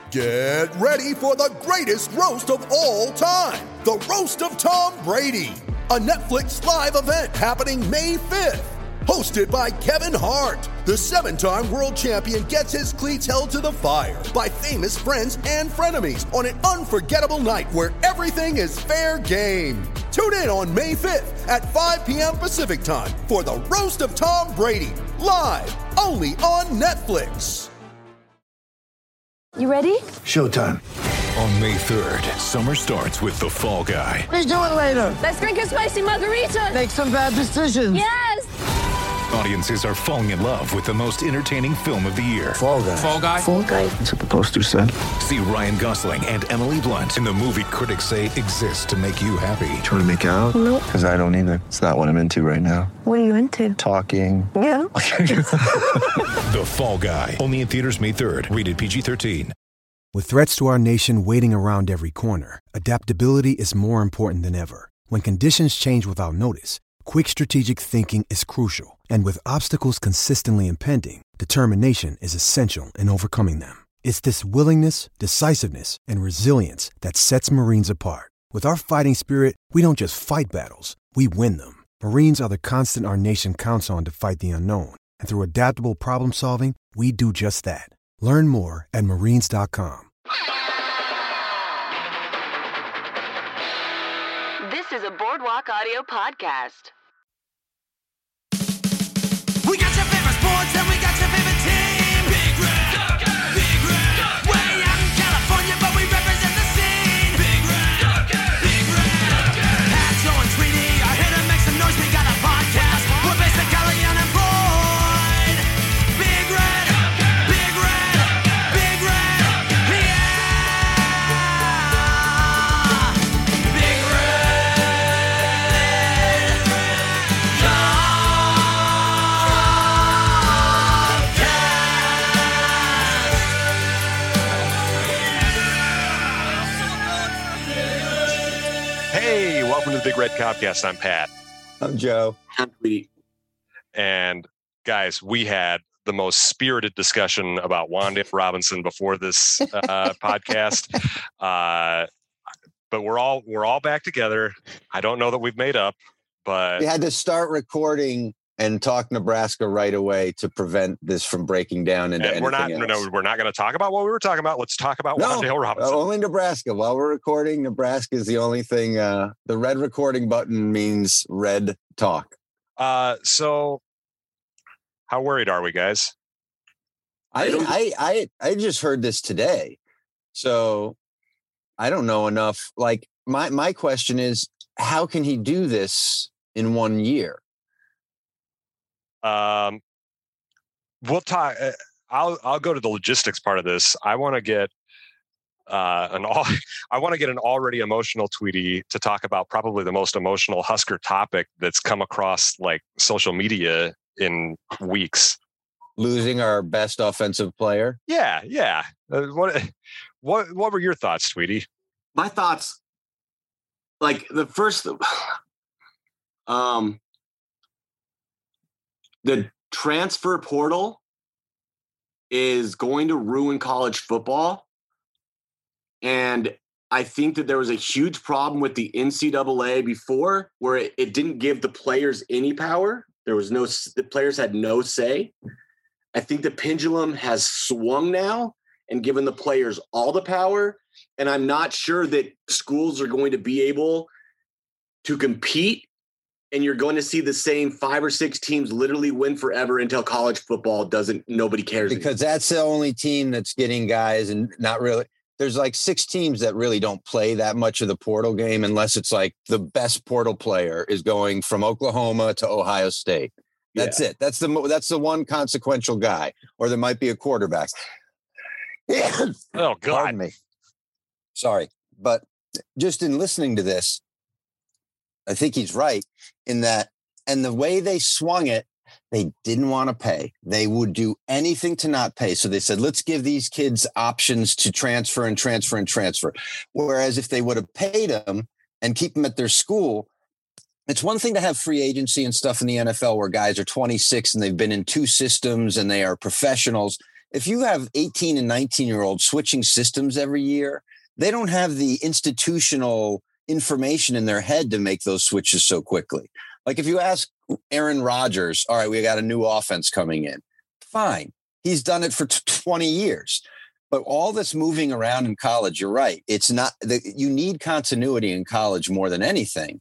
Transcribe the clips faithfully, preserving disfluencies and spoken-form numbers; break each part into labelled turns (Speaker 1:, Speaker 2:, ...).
Speaker 1: Get ready for the greatest roast of all time, the Roast of Tom Brady, a Netflix live event happening May fifth. Hosted by Kevin Hart, the seven-time world champion gets his cleats held to the fire by famous friends and frenemies on an unforgettable night where everything is fair game. Tune in on May fifth at five p.m. Pacific time for the Roast of Tom Brady, live only on Netflix.
Speaker 2: You ready?
Speaker 3: Showtime.
Speaker 4: On May third, summer starts with The Fall Guy.
Speaker 3: Let's do it later.
Speaker 2: Let's drink a spicy margarita.
Speaker 3: Make some bad decisions.
Speaker 2: Yes!
Speaker 4: Audiences are falling in love with the most entertaining film of the year.
Speaker 3: Fall Guy.
Speaker 4: Fall Guy?
Speaker 2: Fall Guy.
Speaker 3: That's what the poster said.
Speaker 4: See Ryan Gosling and Emily Blunt in the movie critics say exists to make you happy.
Speaker 3: Trying to make it out?
Speaker 2: Nope.
Speaker 3: Because I don't either. It's not what I'm into right now.
Speaker 2: What are you into?
Speaker 3: Talking.
Speaker 2: Yeah.
Speaker 4: The Fall Guy. Only in theaters May third. Rated P G thirteen.
Speaker 5: With threats to our nation waiting around every corner, adaptability is more important than ever. When conditions change without notice, quick strategic thinking is crucial. And with obstacles consistently impending, determination is essential in overcoming them. It's this willingness, decisiveness, and resilience that sets Marines apart. With our fighting spirit, we don't just fight battles, we win them. Marines are the constant our nation counts on to fight the unknown. And through adaptable problem solving, we do just that. Learn more at marines dot com.
Speaker 6: This is a Boardwalk Audio podcast.
Speaker 7: We got your favorite sports and we got your favorite team. Big Red, Duckers. Big Red, Duckers. Way out in California, but we represent the scene. Big Red, Duckers. Big Red, Duckers. Pat, Joe, and Tweety are here to make some noise. We got a podcast. We're basically unemployed. Big Red, Duckers. Big Red, Duckers. Big Red, Duckers. Yeah. Big Red,
Speaker 8: Hey, welcome to the Big Red Copcast. I'm Pat.
Speaker 3: I'm Joe.
Speaker 9: I'm Tweety.
Speaker 8: And guys, we had the most spirited discussion about Wan'Dale Robinson before this uh, podcast. Uh, but we're all we're all back together. I don't know that we've made up, but
Speaker 9: We had to start recording and talk Nebraska right away to prevent this from breaking down into
Speaker 8: and
Speaker 9: anything
Speaker 8: we're not
Speaker 9: else.
Speaker 8: no, we're not going to talk about what we were talking about. Let's talk about
Speaker 9: No,
Speaker 8: Wan'Dale Robinson.
Speaker 9: uh, only Nebraska. While we're recording, Nebraska is the only thing. Uh, the red recording button means red talk.
Speaker 8: Uh, so how worried are we, guys?
Speaker 9: I, I I I just heard this today, so I don't know enough. Like my my question is, how can he do this in one year?
Speaker 8: Um, we'll talk. uh, I'll I'll go to the logistics part of this. I want to get uh, an all. I want to get an already emotional Tweety to talk about probably the most emotional Husker topic that's come across like social media in weeks.
Speaker 9: Losing our best offensive player.
Speaker 8: Yeah, yeah. Uh, what what what were your thoughts, Tweety?
Speaker 10: My thoughts, like the first, um, the transfer portal is going to ruin college football. And I think that there was a huge problem with the N C double A before where it, it didn't give the players any power. There was no, the players had no say. I think the pendulum has swung now and given the players all the power. And I'm not sure that schools are going to be able to compete, and you're going to see the same five or six teams literally win forever until college football doesn't, nobody cares.
Speaker 9: Because anymore. That's the only team that's getting guys and not really. There's like six teams that really don't play that much of the portal game unless it's like the best portal player is going from Oklahoma to Ohio State. That's yeah. it. That's the that's the one consequential guy, or there might be a quarterback.
Speaker 8: Oh God,
Speaker 9: Pardon me. Sorry, but just in listening to this, I think he's right in that. And the way they swung it, they didn't want to pay. They would do anything to not pay. So they said, let's give these kids options to transfer and transfer and transfer. Whereas if they would have paid them and keep them at their school, it's one thing to have free agency and stuff in the N F L where guys are twenty-six and they've been in two systems and they are professionals. if you have eighteen and nineteen year olds switching systems every year, they don't have the institutional information in their head to make those switches so quickly. Like if you ask Aaron Rodgers, all right, we got a new offense coming in. Fine. He's done it for twenty years. But all this moving around in college, you're right. It's not the, you need continuity in college more than anything.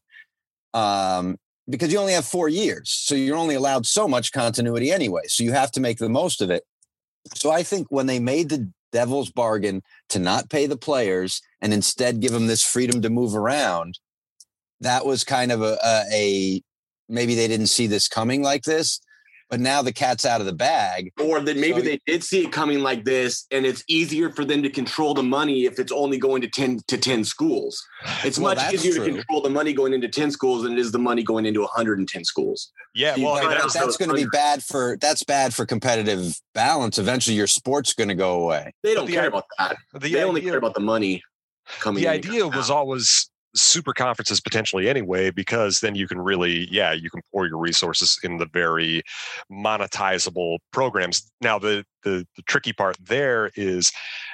Speaker 9: Um, because you only have four years. So you're only allowed so much continuity anyway. So you have to make the most of it. So I think when they made the devil's bargain to not pay the players and instead give them this freedom to move around, that was kind of a, a, a maybe they didn't see this coming like this, but now the cat's out of the bag.
Speaker 10: Or that maybe
Speaker 9: So-
Speaker 10: they did see it coming like this, and it's easier for them to control the money if it's only going to ten to ten schools. It's
Speaker 9: Well,
Speaker 10: much
Speaker 9: that's
Speaker 10: easier
Speaker 9: true.
Speaker 10: to control the money going into ten schools than it is the money going into one hundred ten schools.
Speaker 8: Yeah,
Speaker 10: You
Speaker 8: well, I mean,
Speaker 10: try
Speaker 8: that
Speaker 10: to
Speaker 8: was
Speaker 9: that's
Speaker 10: those
Speaker 9: going to be
Speaker 10: hundred.
Speaker 9: bad for that's bad for competitive balance. Eventually your sport's going to go away.
Speaker 10: They don't
Speaker 8: the
Speaker 10: care
Speaker 8: i-
Speaker 10: about that.
Speaker 8: the
Speaker 10: They only
Speaker 8: idea-
Speaker 10: care about the money coming
Speaker 8: the
Speaker 10: in and
Speaker 8: idea
Speaker 10: coming
Speaker 8: was
Speaker 10: out.
Speaker 8: always super conferences potentially anyway, because then you can really, yeah, you can pour your resources in the very monetizable programs. Now, the the, the tricky part there is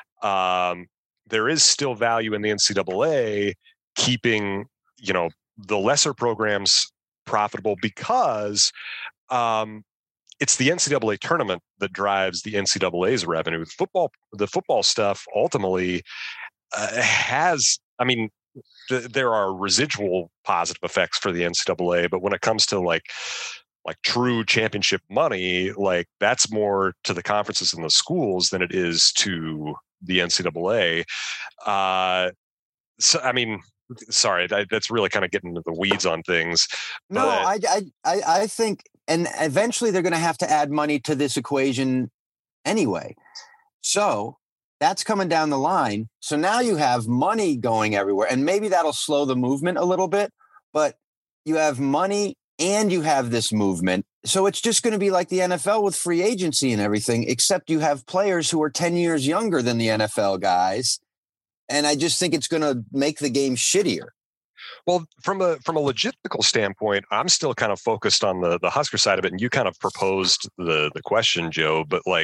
Speaker 8: um, there is still value in the N C double A keeping, you know, the lesser programs profitable because um, it's the N C double A tournament that drives the N C double A's revenue. Football, the football stuff ultimately uh, has, I mean, th- there are residual positive effects for the N C double A, but when it comes to like like true championship money, like that's more to the conferences and the schools than it is to the N C double A. Uh, so, I mean, sorry, that, that's really kind of getting into the weeds on things.
Speaker 9: No,
Speaker 8: but-
Speaker 9: I, I, I, I think, and eventually they're going to have to add money to this equation anyway. So that's coming down the line. So now you have money going everywhere, and maybe that'll slow the movement a little bit, but you have money and you have this movement. So it's just going to be like the N F L with free agency and everything, except you have players who are ten years younger than the N F L guys. And I just think it's going to make the game shittier.
Speaker 8: Well, from a from a logistical standpoint, I'm still kind of focused on the the Husker side of it, and you kind of proposed the the question, Joe. But like,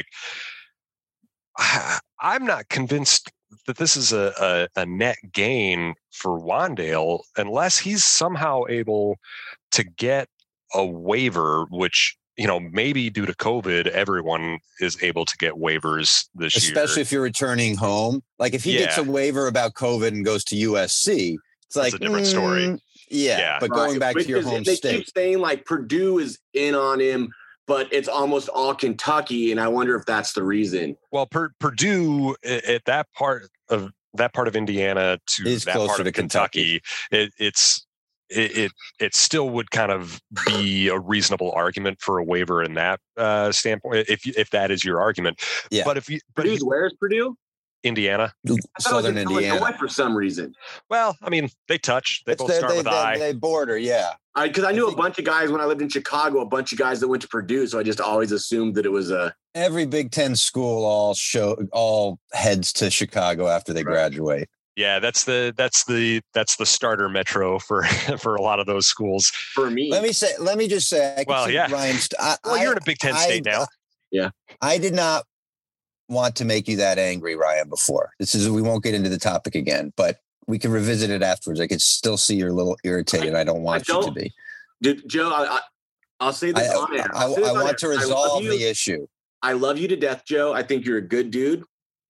Speaker 8: I, I'm not convinced that this is a, a, a net gain for Wandale unless he's somehow able to get a waiver, which, you know, maybe due to COVID, everyone is able to get waivers this year.
Speaker 9: Especially if you're returning home. Like if he
Speaker 8: Yeah.
Speaker 9: gets a waiver about COVID and goes to U S C, it's
Speaker 8: That's
Speaker 9: like
Speaker 8: a different story.
Speaker 9: mm, Yeah,
Speaker 8: Yeah.
Speaker 9: but going
Speaker 10: Right,
Speaker 9: back to your
Speaker 10: because
Speaker 9: home
Speaker 10: they
Speaker 9: state.
Speaker 10: keep saying like Purdue is in on him, but it's almost all Kentucky, and I wonder if that's the reason.
Speaker 8: Well, per, Purdue at, at that part of that part of Indiana to
Speaker 9: Is
Speaker 8: that
Speaker 9: closer
Speaker 8: part of
Speaker 9: to
Speaker 8: Kentucky, it, it's it, it it still would kind of be a reasonable argument for a waiver in that uh, standpoint, if you- if that is your argument.
Speaker 9: Yeah.
Speaker 8: But if you but
Speaker 10: Purdue's where is Purdue?
Speaker 8: Indiana,
Speaker 10: I thought it was
Speaker 9: Southern
Speaker 10: in
Speaker 9: Indiana.
Speaker 10: Illinois for some reason.
Speaker 8: well, I mean, they touch. They
Speaker 9: It's
Speaker 8: both
Speaker 9: they,
Speaker 8: start
Speaker 9: they,
Speaker 8: with
Speaker 9: they,
Speaker 8: I.
Speaker 9: they border, yeah.
Speaker 10: I because I knew
Speaker 9: think-
Speaker 10: a bunch of guys when I lived in Chicago, a bunch of guys that went to Purdue, so I just always assumed that it was a.
Speaker 9: Every Big Ten school all show all heads to Chicago after they
Speaker 10: Right.
Speaker 9: graduate.
Speaker 8: Yeah, that's the that's the that's the starter metro for for a lot of those schools.
Speaker 10: For me,
Speaker 9: Let me say, let me just say, I can
Speaker 8: Well,
Speaker 9: see
Speaker 8: yeah.
Speaker 9: Ryan. St- I,
Speaker 8: Well, you're in a
Speaker 9: I-
Speaker 8: Big Ten
Speaker 9: I-
Speaker 8: state now.
Speaker 9: I did not want to make you that angry, Ryan, before. This is, we won't get into the topic again, but we can revisit it afterwards. I could still see you're a little irritated. I don't want
Speaker 10: I
Speaker 9: you to
Speaker 10: don't-
Speaker 9: be.
Speaker 10: Did, Joe, I, I, I'll say this
Speaker 9: I,
Speaker 10: on air.
Speaker 9: I,
Speaker 10: I'll say this
Speaker 9: I
Speaker 10: on air.
Speaker 9: want to
Speaker 10: I love
Speaker 9: resolve
Speaker 10: you.
Speaker 9: the issue.
Speaker 10: I love you to death, Joe. I think you're a good dude.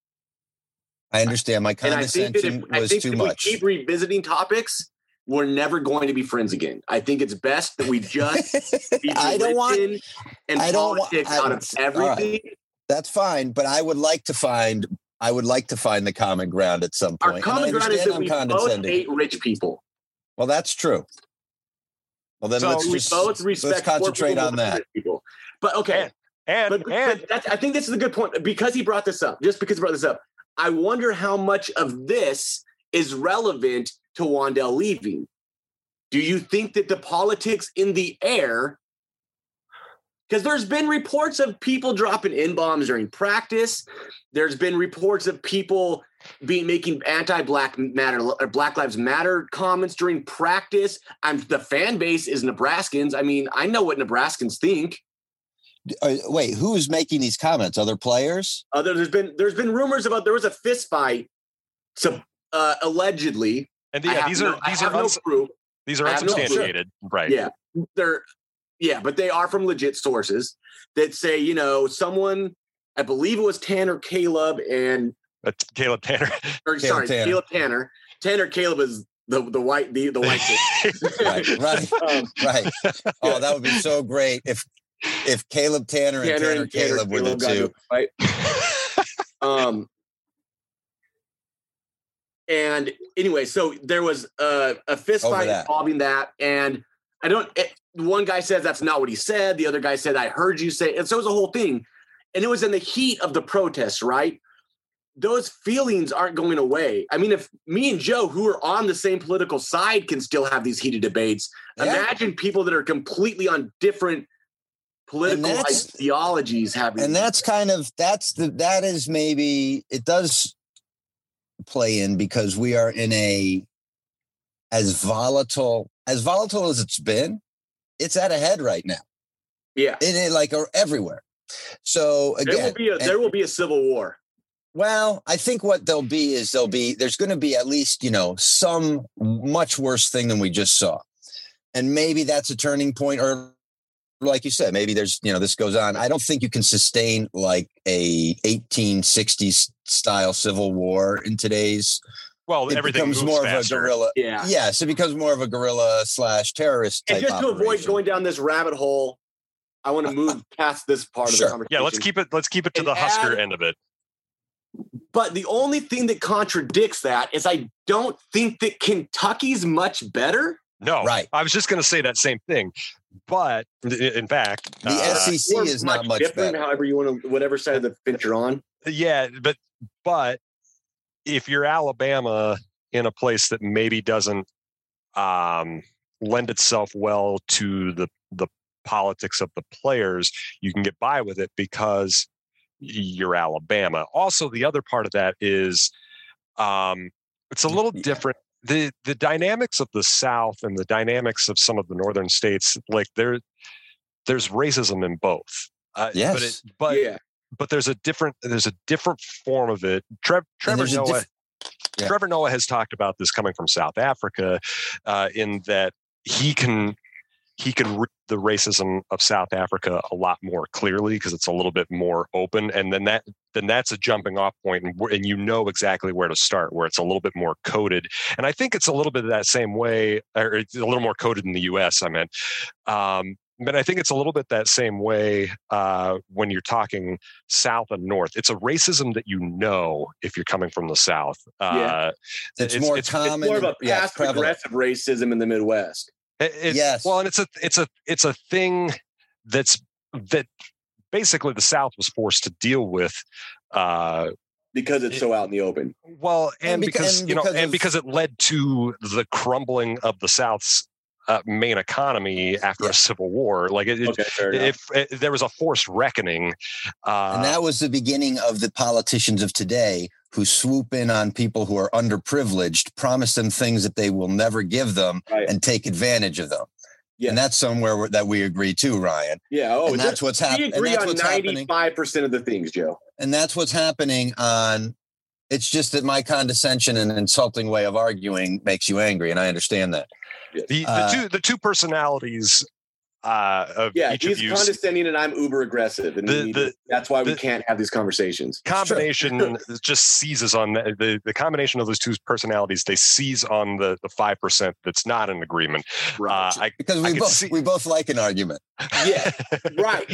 Speaker 9: I understand my
Speaker 10: And I think that if,
Speaker 9: condescension
Speaker 10: I
Speaker 9: was
Speaker 10: think
Speaker 9: too
Speaker 10: if
Speaker 9: much.
Speaker 10: we keep revisiting topics, we're never going to be friends again. I think it's best that we just be
Speaker 9: I don't want.
Speaker 10: religion and
Speaker 9: I don't want-
Speaker 10: politics
Speaker 9: I-
Speaker 10: out of
Speaker 9: all right.
Speaker 10: everything.
Speaker 9: That's fine, but I would like to find. I would like to find the common ground at some
Speaker 10: Our
Speaker 9: point.
Speaker 10: common
Speaker 9: And I
Speaker 10: ground is
Speaker 9: understand
Speaker 10: that
Speaker 9: I'm
Speaker 10: we both
Speaker 9: condescending.
Speaker 10: hate rich people.
Speaker 9: Well, that's true. Well, then
Speaker 8: So
Speaker 9: let's
Speaker 10: we
Speaker 9: just
Speaker 10: both respect
Speaker 9: let's
Speaker 10: poor
Speaker 9: concentrate
Speaker 10: people
Speaker 9: on
Speaker 10: more than
Speaker 9: that.
Speaker 10: rich people. But okay,
Speaker 8: And
Speaker 10: but,
Speaker 8: and
Speaker 10: but that's, I think this is a good point because he brought this up. Just because he brought this up, I wonder how much of this is relevant to Wandale leaving. Do you think that the politics in the air? Because there's been reports of people dropping N-bombs during practice. There's been reports of people being making anti-Black Matter or Black Lives Matter comments during practice. I'm the fan base is Nebraskans. I mean, I know what Nebraskans think.
Speaker 9: Uh, wait, who's making these comments? Other players?
Speaker 10: Other there's been there's been rumors about there was a fist fight, so uh, allegedly.
Speaker 8: And yeah, these are
Speaker 10: no,
Speaker 8: these
Speaker 10: I
Speaker 8: are
Speaker 10: have
Speaker 8: uns-
Speaker 10: no proof.
Speaker 8: these are
Speaker 10: I have no proof.
Speaker 8: unsubstantiated, right?
Speaker 10: Yeah, they're yeah, but they are from legit sources that say, you know, someone, I believe it was Tanner Caleb and
Speaker 8: Uh, Caleb Tanner.
Speaker 10: or
Speaker 9: Caleb
Speaker 10: sorry,
Speaker 9: Tanner.
Speaker 10: Caleb Tanner. Tanner Caleb is the the white the the white kid.
Speaker 9: Right, right,
Speaker 10: Um,
Speaker 9: right. Oh, that would be so great if if Caleb Tanner and Tanner,
Speaker 10: and Tanner
Speaker 9: Caleb were the
Speaker 10: got
Speaker 9: two.
Speaker 10: into a fight. um. And anyway, so there was a, a fist
Speaker 9: Over
Speaker 10: fight
Speaker 9: that.
Speaker 10: involving that, and I don't. It, one guy says that's not what he said. The other guy said I heard you say, and so it was a whole thing, and it was in the heat of the protests, right? Those feelings aren't going away. I mean, if me and Joe, who are on the same political side, can still have these heated debates,
Speaker 9: Yeah.
Speaker 10: imagine people that are completely on different political
Speaker 9: that's-
Speaker 10: ideologies having.
Speaker 9: And that's kind of that's the that is maybe it does play in because we are in a as volatile as volatile as it's been. It's at a head right now.
Speaker 10: yeah.
Speaker 9: It is like or everywhere. So again,
Speaker 10: There will be a
Speaker 9: and-
Speaker 10: there will be a civil war.
Speaker 9: Well, I think what there'll be is there'll be there's going to be at least, you know, some much worse thing than we just saw. And maybe that's a turning point, or like you said, maybe there's, you know, this goes on. I don't think you can sustain like a eighteen sixties style civil war in today's.
Speaker 8: Well,
Speaker 9: It
Speaker 8: everything
Speaker 9: becomes
Speaker 8: moves
Speaker 9: more
Speaker 8: faster.
Speaker 9: of a guerrilla.
Speaker 10: Yeah.
Speaker 9: Yes, it becomes more of a guerrilla slash terrorist type
Speaker 10: And just to avoid
Speaker 9: operation.
Speaker 10: going down this rabbit hole, I want to move past this part
Speaker 9: Sure.
Speaker 10: of the conversation.
Speaker 8: Yeah, let's keep it. Let's keep it to
Speaker 10: And
Speaker 8: the Husker
Speaker 10: add-
Speaker 8: end of it.
Speaker 10: But the only thing that contradicts that is I don't think that Kentucky's much better.
Speaker 8: No,
Speaker 9: Right.
Speaker 8: I was just going to say that same thing, but i- in fact,
Speaker 9: The
Speaker 8: uh,
Speaker 9: S E C
Speaker 10: Or
Speaker 9: is not much
Speaker 10: different,
Speaker 9: better.
Speaker 10: however you want to, whatever side of the fence you're on.
Speaker 8: yeah, but but if you're Alabama in a place that maybe doesn't um, lend itself well to the the politics of the players, you can get by with it because you're Alabama. Also, the other part of that is um, it's a little
Speaker 9: Yeah.
Speaker 8: different. The the dynamics of the South and the dynamics of some of the northern states, like there, there's racism in both. Uh,
Speaker 9: Yes.
Speaker 8: but it, but
Speaker 10: yeah.
Speaker 8: but there's a different there's a different form of it. Trev, Trevor
Speaker 9: there's a
Speaker 8: Noah.
Speaker 9: diff- Yeah.
Speaker 8: Trevor Noah has talked about this coming from South Africa, uh, in that he can he can read the racism of South Africa a lot more clearly because it's a little bit more open, and then that then that's a jumping off point, and, and you know exactly where to start, where it's a little bit more coded. And I think it's a little bit of that same way, or it's a little more coded in the U S. I meant. Um, But I think it's a little bit that same way uh, when you're talking South and North. It's a racism that you know if you're coming from the South. Uh,
Speaker 10: Yeah.
Speaker 9: It's, more
Speaker 10: It's
Speaker 9: common.
Speaker 10: more of a
Speaker 9: and- yeah,
Speaker 10: passive
Speaker 9: prevalent.
Speaker 10: aggressive racism in the Midwest.
Speaker 8: it- it's,
Speaker 9: Yes.
Speaker 8: Well, and it's a it's a it's a thing that's that basically the South was forced to deal with. Uh,
Speaker 10: Because it's
Speaker 8: It-
Speaker 10: so out in the open.
Speaker 8: well, and,
Speaker 9: And beca-
Speaker 8: because
Speaker 9: and
Speaker 8: you know,
Speaker 9: because
Speaker 8: and
Speaker 9: of-
Speaker 8: because it led to the crumbling of the South's uh, main economy after
Speaker 9: Yeah.
Speaker 8: a civil war. Like it, it-
Speaker 10: Okay, fair enough.
Speaker 8: if, if there was a forced reckoning, uh,
Speaker 9: And that was the beginning of the politicians of today who swoop in on people who are underprivileged, promise them things that they will never give them,
Speaker 10: Right.
Speaker 9: and take advantage of them.
Speaker 10: Yeah.
Speaker 9: And that's somewhere where, that we agree too, Ryan.
Speaker 10: Yeah. Oh,
Speaker 9: and that's what's
Speaker 10: We
Speaker 9: happening. And
Speaker 10: agree
Speaker 9: that's
Speaker 10: on
Speaker 9: what's happening.
Speaker 10: ninety-five percent of the things, Joe.
Speaker 9: And that's what's happening on. It's just that my condescension and insulting way of arguing makes you angry, and I understand that.
Speaker 8: the, the
Speaker 9: uh,
Speaker 8: two the two personalities uh, of
Speaker 10: Yeah,
Speaker 8: each
Speaker 10: he's
Speaker 8: of you
Speaker 10: condescending and I'm uber aggressive. And we
Speaker 8: The-
Speaker 10: need
Speaker 8: the-
Speaker 10: to- that's why we
Speaker 8: the-
Speaker 10: can't have these conversations.
Speaker 8: combination just seizes on the, the the combination of those two personalities. They seize on the the five percent that's not in agreement. Uh, I
Speaker 9: Because
Speaker 8: I
Speaker 9: we
Speaker 8: could
Speaker 9: both
Speaker 8: see-
Speaker 9: we both like an argument.
Speaker 10: Yeah, right.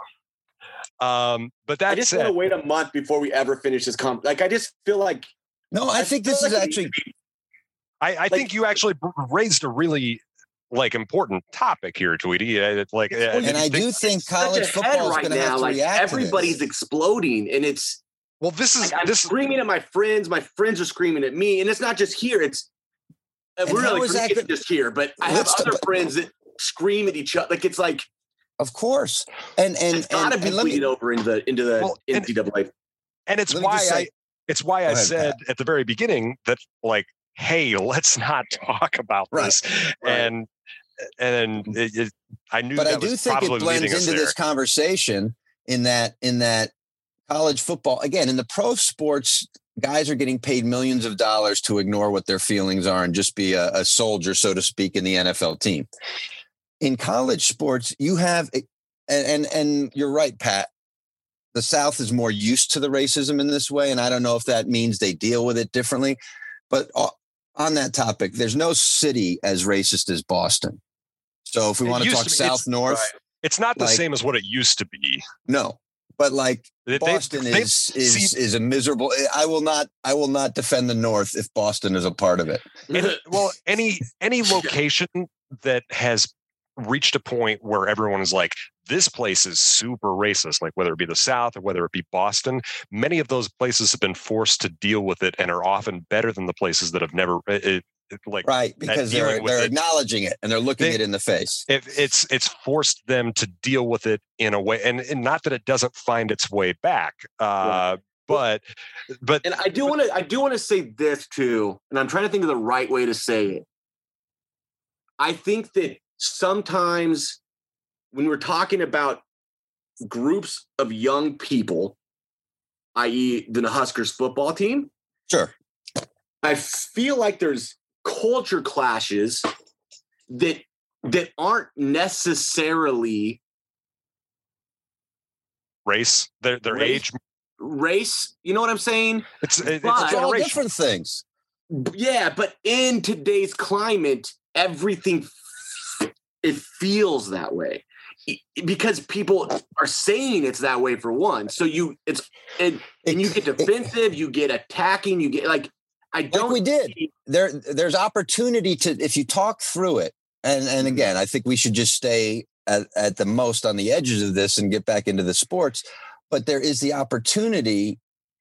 Speaker 8: Um, but
Speaker 10: I
Speaker 8: that
Speaker 10: just
Speaker 8: said,
Speaker 10: want to wait a month before we ever finish this. Com- like, I just feel like
Speaker 9: No, I, think this
Speaker 10: feel
Speaker 9: is
Speaker 10: like we
Speaker 9: actually
Speaker 10: need to be-
Speaker 8: I, I think you actually b- raised a really like important topic here, Tweety. Uh, It's like, uh,
Speaker 9: and I do think
Speaker 10: such
Speaker 9: college
Speaker 10: ahead
Speaker 9: football is
Speaker 10: right
Speaker 9: going to
Speaker 10: now.
Speaker 9: have to
Speaker 10: Like
Speaker 9: react
Speaker 10: everybody's
Speaker 9: to this.
Speaker 10: exploding, and it's
Speaker 8: well, this is
Speaker 10: like, I'm
Speaker 8: this.
Speaker 10: screaming at my friends. My friends are screaming at me, and it's not just here. It's uh,
Speaker 9: And
Speaker 10: really
Speaker 9: how
Speaker 10: for
Speaker 9: is
Speaker 10: me,
Speaker 9: that
Speaker 10: it's
Speaker 9: good-
Speaker 10: just here. But I have
Speaker 9: Let's t-
Speaker 10: other
Speaker 9: but-
Speaker 10: friends that scream at each other. Like it's like
Speaker 9: Of course, and and
Speaker 10: it's got to
Speaker 9: and,
Speaker 10: be
Speaker 9: and let me,
Speaker 10: bleeding over into the into the
Speaker 8: Well, and-
Speaker 10: N C double A.
Speaker 8: And it's
Speaker 9: Let me
Speaker 8: why
Speaker 9: just
Speaker 8: I
Speaker 9: say-
Speaker 8: it's why
Speaker 9: Go
Speaker 8: I
Speaker 9: ahead,
Speaker 8: said at the very beginning that like, hey, let's not talk about
Speaker 9: Right.
Speaker 8: this.
Speaker 10: Right.
Speaker 8: And and it, it, I knew
Speaker 9: But
Speaker 8: that
Speaker 9: I do
Speaker 8: was
Speaker 9: think
Speaker 8: probably
Speaker 9: it blends
Speaker 8: leading us
Speaker 9: into
Speaker 8: there.
Speaker 9: this conversation in that in that college football, again, in the pro sports, guys are getting paid millions of dollars to ignore what their feelings are and just be a, a soldier, so to speak, in the N F L team. In college sports, you have, and, and, and you're right, Pat, the South is more used to the racism in this way. And I don't know if that means they deal with it differently, but on that topic, there's no city as racist as Boston. So if we
Speaker 8: It
Speaker 9: want to
Speaker 8: used
Speaker 9: talk
Speaker 8: to be-
Speaker 9: South
Speaker 8: it's-
Speaker 9: North,
Speaker 8: right. It's not the
Speaker 9: like-
Speaker 8: same as what it used to be.
Speaker 9: no. But like
Speaker 8: They-
Speaker 9: Boston
Speaker 8: they-
Speaker 9: is is
Speaker 8: see-
Speaker 9: is a miserable. I will not. I will not defend the North if Boston is a part of it.
Speaker 8: Any, well, any any location that has reached a point where everyone is like, this place is super racist, like whether it be the South or whether it be Boston, many of those places have been forced to deal with it and are often better than the places that have never it, it, like
Speaker 9: Right,
Speaker 8: at
Speaker 9: because
Speaker 8: dealing
Speaker 9: they're
Speaker 8: with
Speaker 9: they're
Speaker 8: it.
Speaker 9: acknowledging it and they're looking
Speaker 8: They-
Speaker 9: it in the face.
Speaker 8: It, it's it's forced them to deal with it in a way, and, and not that it doesn't find its way back, uh, but but
Speaker 10: And I do want to I do want to say this too, and I'm trying to think of the right way to say it. I think that sometimes when we're talking about groups of young people, that is the Huskers football team,
Speaker 9: Sure.
Speaker 10: I feel like there's culture clashes that that aren't necessarily
Speaker 8: race, their their
Speaker 10: Race?
Speaker 8: age,
Speaker 10: race. You know what I'm saying?
Speaker 8: it's it,
Speaker 10: But-
Speaker 8: it's
Speaker 9: They're all
Speaker 8: generational.
Speaker 9: different things.
Speaker 10: Yeah, but in today's climate, everything it feels that way E- because people are saying it's that way for one. So you it's and, and you get defensive, you get attacking, you get like I
Speaker 9: Like
Speaker 10: don't
Speaker 9: we did. There, there's opportunity to if you talk through it. And and again, I think we should just stay at, at the most on the edges of this and get back into the sports. But there is the opportunity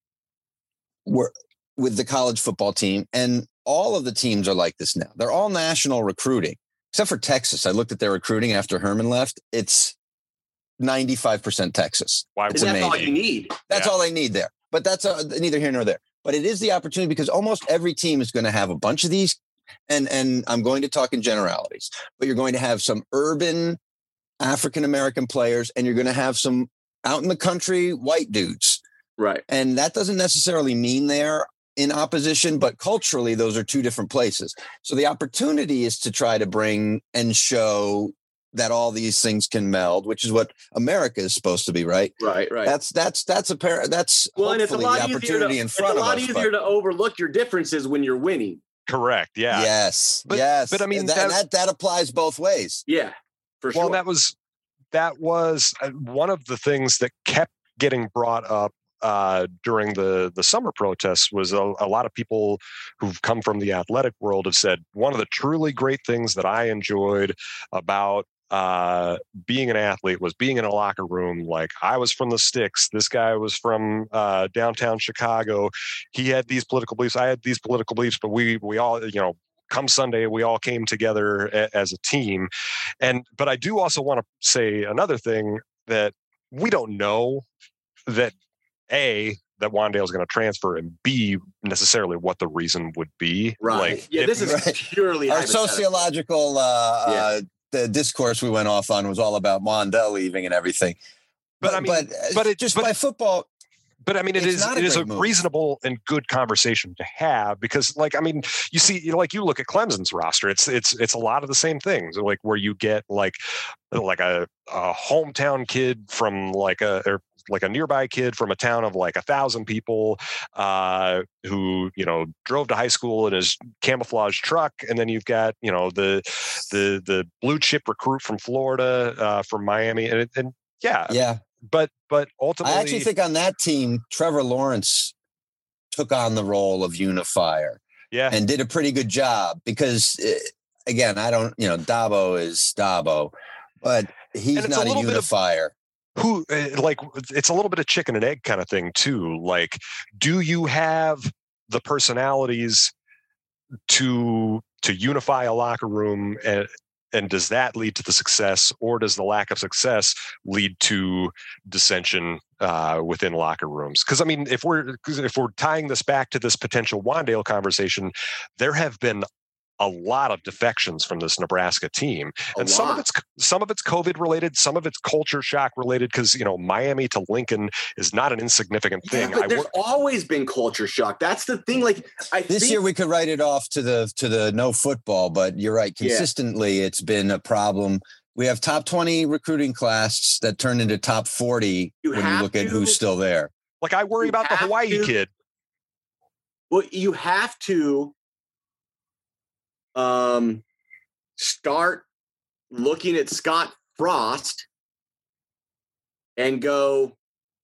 Speaker 9: where with the college football team, and all of the teams are like this now. They're all national recruiting, except for Texas. I looked at their recruiting after Herman left. It's ninety-five percent Texas.
Speaker 8: Why
Speaker 10: and
Speaker 9: It's
Speaker 10: that's all
Speaker 9: amazing.
Speaker 10: you need.
Speaker 9: That's
Speaker 8: Yeah.
Speaker 9: all they need there. But that's uh, neither here nor there. But it is the opportunity because almost every team is going to have a bunch of these. And, and I'm going to talk in generalities, but you're going to have some urban African-American players and you're going to have some out in the country white dudes.
Speaker 10: Right.
Speaker 9: And that doesn't necessarily mean they're in opposition, but culturally, those are two different places. So the opportunity is to try to bring and show that all these things can meld, which is what America is supposed to be, right?
Speaker 10: Right, right.
Speaker 9: That's that's that's a pair. That's
Speaker 10: well, and it's a
Speaker 9: hopefully
Speaker 10: lot
Speaker 9: the
Speaker 10: easier to,
Speaker 9: opportunity in
Speaker 10: it's
Speaker 9: front
Speaker 10: a
Speaker 9: of
Speaker 10: lot
Speaker 9: us.
Speaker 10: easier
Speaker 9: but-
Speaker 10: to overlook your differences when you're winning.
Speaker 8: Correct. Yeah.
Speaker 9: yes,
Speaker 8: But-
Speaker 9: yes.
Speaker 8: but I mean,
Speaker 9: And that,
Speaker 8: that-
Speaker 9: that that applies both ways.
Speaker 10: Yeah, for
Speaker 8: Well,
Speaker 10: sure.
Speaker 8: that was that was uh, one of the things that kept getting brought up uh, during the the summer protests. Was a, a lot of people who've come from the athletic world have said one of the truly great things that I enjoyed about uh, being an athlete was being in a locker room. Like I was from the sticks. This guy was from uh, downtown Chicago. He had these political beliefs. I had these political beliefs, but we we all, you know, come Sunday, we all came together a, as a team. And but I do also want to say another thing that we don't know that A, that Wandale is going to transfer, and B, necessarily what the reason would be.
Speaker 10: right.
Speaker 8: Like,
Speaker 10: yeah,
Speaker 8: if-
Speaker 10: this is
Speaker 9: Right.
Speaker 10: purely
Speaker 9: Our
Speaker 10: hypothetical.
Speaker 9: sociological uh,
Speaker 10: Yeah.
Speaker 9: uh, the discourse we went off on was all about Mondale leaving and everything.
Speaker 8: But, I mean,
Speaker 9: but,
Speaker 8: but it-
Speaker 9: just
Speaker 8: but-
Speaker 9: by football,
Speaker 8: But I mean, it
Speaker 9: It's
Speaker 8: is
Speaker 9: not a
Speaker 8: it is a
Speaker 9: great move.
Speaker 8: reasonable and good conversation to have because, like, I mean, you see, you know, like you look at Clemson's roster, it's it's it's a lot of the same things, like where you get like like a, a hometown kid from like a or like a nearby kid from a town of like a thousand people uh, who you know drove to high school in his camouflage truck, and then you've got you know the the the blue chip recruit from Florida, uh, from Miami, and and yeah,
Speaker 9: yeah.
Speaker 8: but but ultimately,
Speaker 9: I actually think on that team, Trevor Lawrence took on the role of unifier
Speaker 8: yeah.
Speaker 9: and did a pretty good job because, uh, again, I don't, you know, Dabo is Dabo, but he's
Speaker 8: And it's a
Speaker 9: not a,
Speaker 8: little bit of-
Speaker 9: unifier.
Speaker 8: who uh, like it's a little bit of chicken and egg kind of thing too. Like, do you have the personalities to to unify a locker room, and and does that lead to the success, or does the lack of success lead to dissension uh, within locker rooms? Because I mean, if we're 'cause if we're tying this back to this potential Wandale conversation, there have been a lot of defections from this Nebraska team,
Speaker 10: A
Speaker 8: and some of
Speaker 10: lot.
Speaker 8: it's some of it's COVID related, some of it's culture shock related. Because you know, Miami to Lincoln is not an insignificant thing.
Speaker 10: Yeah, but
Speaker 8: I
Speaker 10: there's
Speaker 8: work,
Speaker 10: always been culture shock. That's the thing. Like I
Speaker 9: This
Speaker 10: think,
Speaker 9: year we could write it off to the to the no football, but you're right.
Speaker 10: Yeah.
Speaker 9: Consistently, it's been a problem. We have top twenty recruiting class that turned into top forty
Speaker 10: You
Speaker 9: when you
Speaker 10: have
Speaker 9: look at
Speaker 10: to-
Speaker 9: who's still there.
Speaker 8: like I worry
Speaker 10: You
Speaker 8: about the
Speaker 10: have
Speaker 8: Hawaii
Speaker 10: to-
Speaker 8: kid.
Speaker 10: well, you have to um start looking at Scott Frost and go.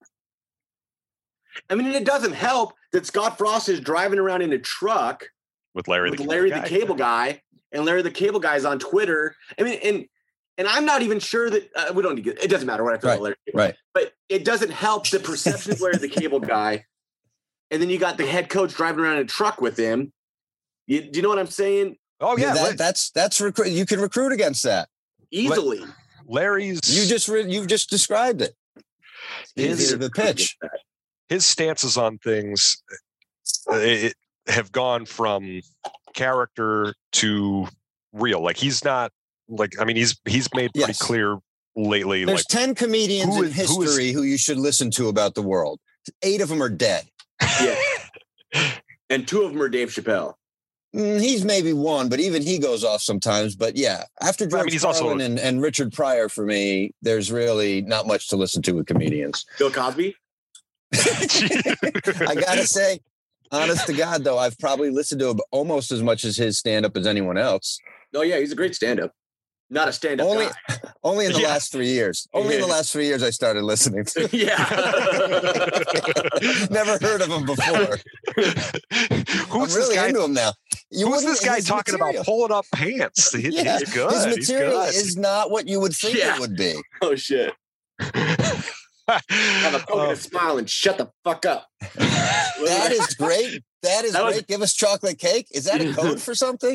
Speaker 10: I mean, it doesn't help that Scott Frost is driving around in a truck
Speaker 8: With Larry,
Speaker 10: with
Speaker 8: the
Speaker 10: Larry
Speaker 8: Cable
Speaker 10: the
Speaker 8: Guy.
Speaker 10: Cable Guy, and Larry the Cable Guy is on Twitter. I mean, and and I'm not even sure that uh, we don't need to, it doesn't matter what I feel
Speaker 9: Right,
Speaker 10: about Larry.
Speaker 9: right.
Speaker 10: But it doesn't help the perception of Larry the Cable Guy. And then you got the head coach driving around in a truck with him. You, do you know what I'm saying?
Speaker 8: Oh yeah,
Speaker 9: that,
Speaker 8: La-
Speaker 9: that's that's recruit. You can recruit against that.
Speaker 10: Easily.
Speaker 8: Larry's
Speaker 9: You just re- you've just described it.
Speaker 8: His-
Speaker 9: Easy to pitch.
Speaker 8: his stances on things uh, it, have gone from character to real. Like he's not like I mean he's he's made pretty
Speaker 9: Yes.
Speaker 8: clear lately.
Speaker 9: There's
Speaker 8: like
Speaker 9: ten comedians
Speaker 8: who
Speaker 9: in
Speaker 8: is- who is-
Speaker 9: history who you should listen to about the world. Eight of them are dead.
Speaker 10: Yeah. And two of them are Dave Chappelle.
Speaker 9: Mm, he's maybe one, but even he goes off sometimes. But yeah, after
Speaker 8: But, I
Speaker 9: George
Speaker 8: mean, he's also-
Speaker 9: Carlin and, and Richard Pryor, for me, there's really not much to listen to with comedians.
Speaker 10: Bill Cosby?
Speaker 9: I gotta say, honest to God, though, I've probably listened to him almost as much as his stand-up as anyone else.
Speaker 10: Oh, yeah, he's a great stand-up. Not a stand-up
Speaker 9: Only,
Speaker 10: guy.
Speaker 9: only in the
Speaker 8: Yeah.
Speaker 9: last three years. Only in the last three years I started listening to.
Speaker 10: Yeah.
Speaker 9: Never heard of him before.
Speaker 8: Who's
Speaker 9: I'm really
Speaker 8: this guy?
Speaker 9: into him now. You
Speaker 8: Who's
Speaker 9: wouldn't-
Speaker 8: this guy
Speaker 9: his
Speaker 8: talking
Speaker 9: material-
Speaker 8: about pulling up pants? He-
Speaker 9: Yeah,
Speaker 8: he's good.
Speaker 9: His
Speaker 8: He's
Speaker 9: material
Speaker 8: good.
Speaker 9: is not what you would think
Speaker 10: Yeah.
Speaker 9: it would be.
Speaker 10: Oh, shit. Have a coke and
Speaker 8: Uh,
Speaker 10: a smile and shut the fuck up.
Speaker 9: That is great. That is
Speaker 10: That was-
Speaker 9: great. Give us chocolate cake. Is that a code for something?